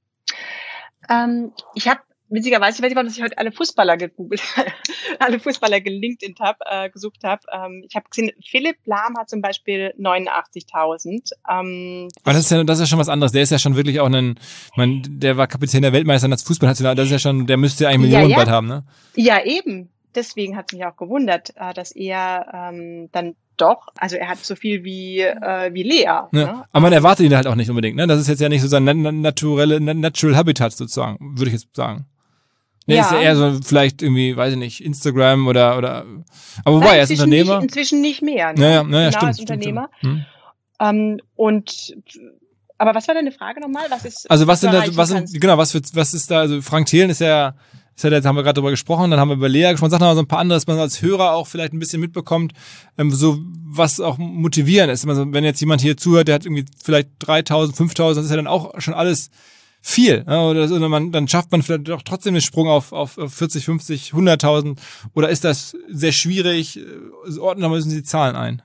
Speaker 4: Ähm, ich habe witzigerweise, ich weiß nicht, warum dass ich heute alle Fußballer gegoogelt, alle Fußballer gelinkt hab, äh, gesucht habe. Ähm, ich habe gesehen, Philipp Lahm hat zum Beispiel neunundachtzigtausend. Ähm,
Speaker 1: Aber das ist ja, das ist ja schon was anderes. Der ist ja schon wirklich auch ein, man, der war Kapitän der Weltmeister als Fußballnational. Das ist ja schon, der müsste ja eigentlich Millionen
Speaker 4: ja, ja.
Speaker 1: bald haben, ne?
Speaker 4: Ja, eben. Deswegen hat es mich auch gewundert, äh, dass er ähm, dann doch, also er hat so viel wie äh, wie Lea.
Speaker 1: Ja,
Speaker 4: ne?
Speaker 1: aber man erwartet ihn halt auch nicht unbedingt, ne? Das ist jetzt ja nicht so sein naturelle, natural Habitat sozusagen, würde ich jetzt sagen. Ne,
Speaker 4: Ja.
Speaker 1: ist ja eher so vielleicht irgendwie, weiß ich nicht, Instagram oder, oder, aber wobei,
Speaker 4: Nein,
Speaker 1: er ist
Speaker 4: inzwischen
Speaker 1: Unternehmer.
Speaker 4: Nicht, inzwischen nicht mehr. Ne?
Speaker 1: Naja, naja,
Speaker 4: genau,
Speaker 1: stimmt.
Speaker 4: als
Speaker 1: stimmt,
Speaker 4: Unternehmer.
Speaker 1: stimmt. Hm.
Speaker 4: Ähm, und aber was war deine Frage nochmal? Was ist
Speaker 1: Also was sind
Speaker 4: du
Speaker 1: da,
Speaker 4: erreichen
Speaker 1: was
Speaker 4: kannst?
Speaker 1: sind, genau, was für, was ist da, also Frank Thelen ist ja, ist ja, jetzt haben wir gerade drüber gesprochen, dann haben wir über Lea gesprochen, sag noch mal so ein paar andere, dass man als Hörer auch vielleicht ein bisschen mitbekommt, ähm, so was auch motivierend ist. Also, wenn jetzt jemand hier zuhört, der hat irgendwie vielleicht dreitausend, fünftausend, das ist ja dann auch schon alles viel. Ja, oder, oder man, dann schafft man vielleicht auch trotzdem den Sprung auf, auf vierzig, fünfzig, hunderttausend. Oder ist das sehr schwierig? Ordnen wir müssen Sie die Zahlen ein.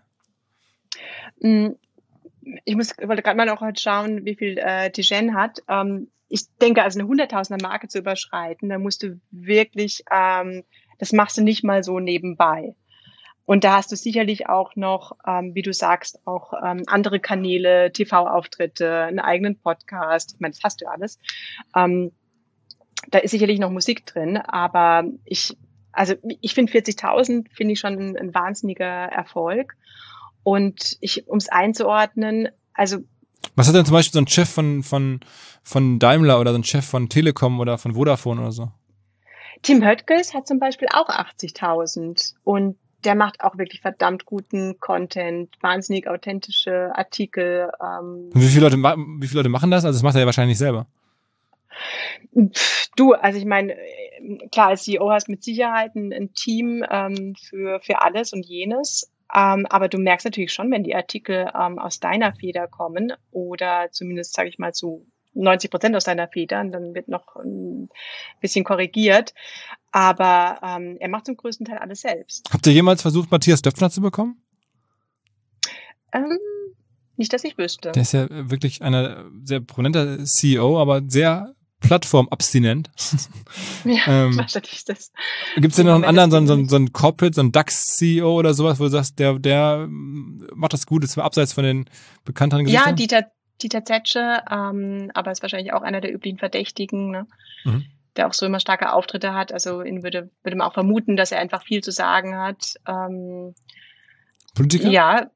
Speaker 4: Ich muss, wollte gerade mal noch heute schauen, wie viel äh, Tijen hat. Ähm, ich denke, also eine hunderttausender Marke zu überschreiten, da musst du wirklich, ähm, das machst du nicht mal so nebenbei. Und da hast du sicherlich auch noch, ähm, wie du sagst, auch ähm, andere Kanäle, T V-Auftritte, einen eigenen Podcast. Ich meine, das hast du alles. Ähm, da ist sicherlich noch Musik drin, aber ich, also ich finde vierzigtausend finde ich schon ein, ein wahnsinniger Erfolg. Und ich, um es einzuordnen, also
Speaker 1: was hat denn zum Beispiel so ein Chef von, von, von Daimler oder so ein Chef von Telekom oder von Vodafone oder so?
Speaker 4: Tim Höttges hat zum Beispiel auch achtzigtausend und der macht auch wirklich verdammt guten Content, wahnsinnig authentische Artikel. Ähm.
Speaker 1: Und wie viele Leute, wie viele Leute machen das? Also das macht er ja wahrscheinlich nicht selber.
Speaker 4: Pff, du, also ich meine, klar, als C E O hast du mit Sicherheit ein, ein Team ähm, für, für alles und jenes. Ähm, aber du merkst natürlich schon, wenn die Artikel ähm, aus deiner Feder kommen oder zumindest, sage ich mal, zu neunzig Prozent aus deiner Feder, dann wird noch ein bisschen korrigiert. Aber ähm, er macht zum größten Teil alles selbst.
Speaker 1: Habt ihr jemals versucht, Matthias Döpfner zu bekommen?
Speaker 4: Ähm, nicht, dass ich wüsste.
Speaker 1: Der ist ja wirklich einer sehr prominenter C E O, aber sehr plattformabstinent.
Speaker 4: Ja,
Speaker 1: ähm,
Speaker 4: wahrscheinlich ist das.
Speaker 1: Gibt es denn noch einen anderen, so einen, so einen, so einen Corporate, so einen DAX-C E O oder sowas, wo du sagst, der, der macht das gut, ist abseits von den bekannteren Gesichtern?
Speaker 4: Ja, Dieter, Dieter Zetsche, ähm, aber ist wahrscheinlich auch einer der üblichen Verdächtigen, ne? Mhm. Der auch so immer starke Auftritte hat. Also ihn würde, würde man auch vermuten, dass er einfach viel zu sagen hat. Ähm,
Speaker 1: Politiker?
Speaker 4: Ja.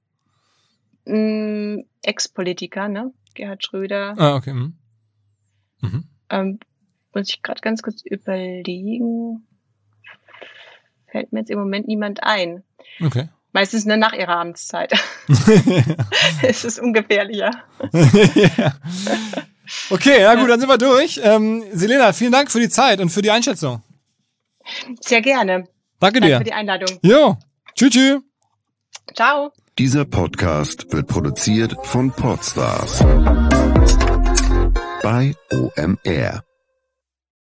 Speaker 4: Mh, Ex-Politiker, ne? Gerhard Schröder.
Speaker 1: Ah, okay. Mhm. Mhm.
Speaker 4: Ähm, muss ich gerade ganz kurz überlegen. Fällt mir jetzt im Moment niemand ein.
Speaker 1: Okay.
Speaker 4: Meistens nur nach ihrer Amtszeit. Es ist ungefährlicher.
Speaker 1: Ja. Okay, ja gut, dann sind wir durch. Ähm, Selena, vielen Dank für die Zeit und für die Einschätzung.
Speaker 4: Sehr gerne.
Speaker 1: Danke,
Speaker 4: Danke
Speaker 1: dir.
Speaker 4: für die Einladung.
Speaker 1: Jo, tschüss, tschüss.
Speaker 4: Ciao.
Speaker 3: Dieser Podcast wird produziert von Podstars bei O M R.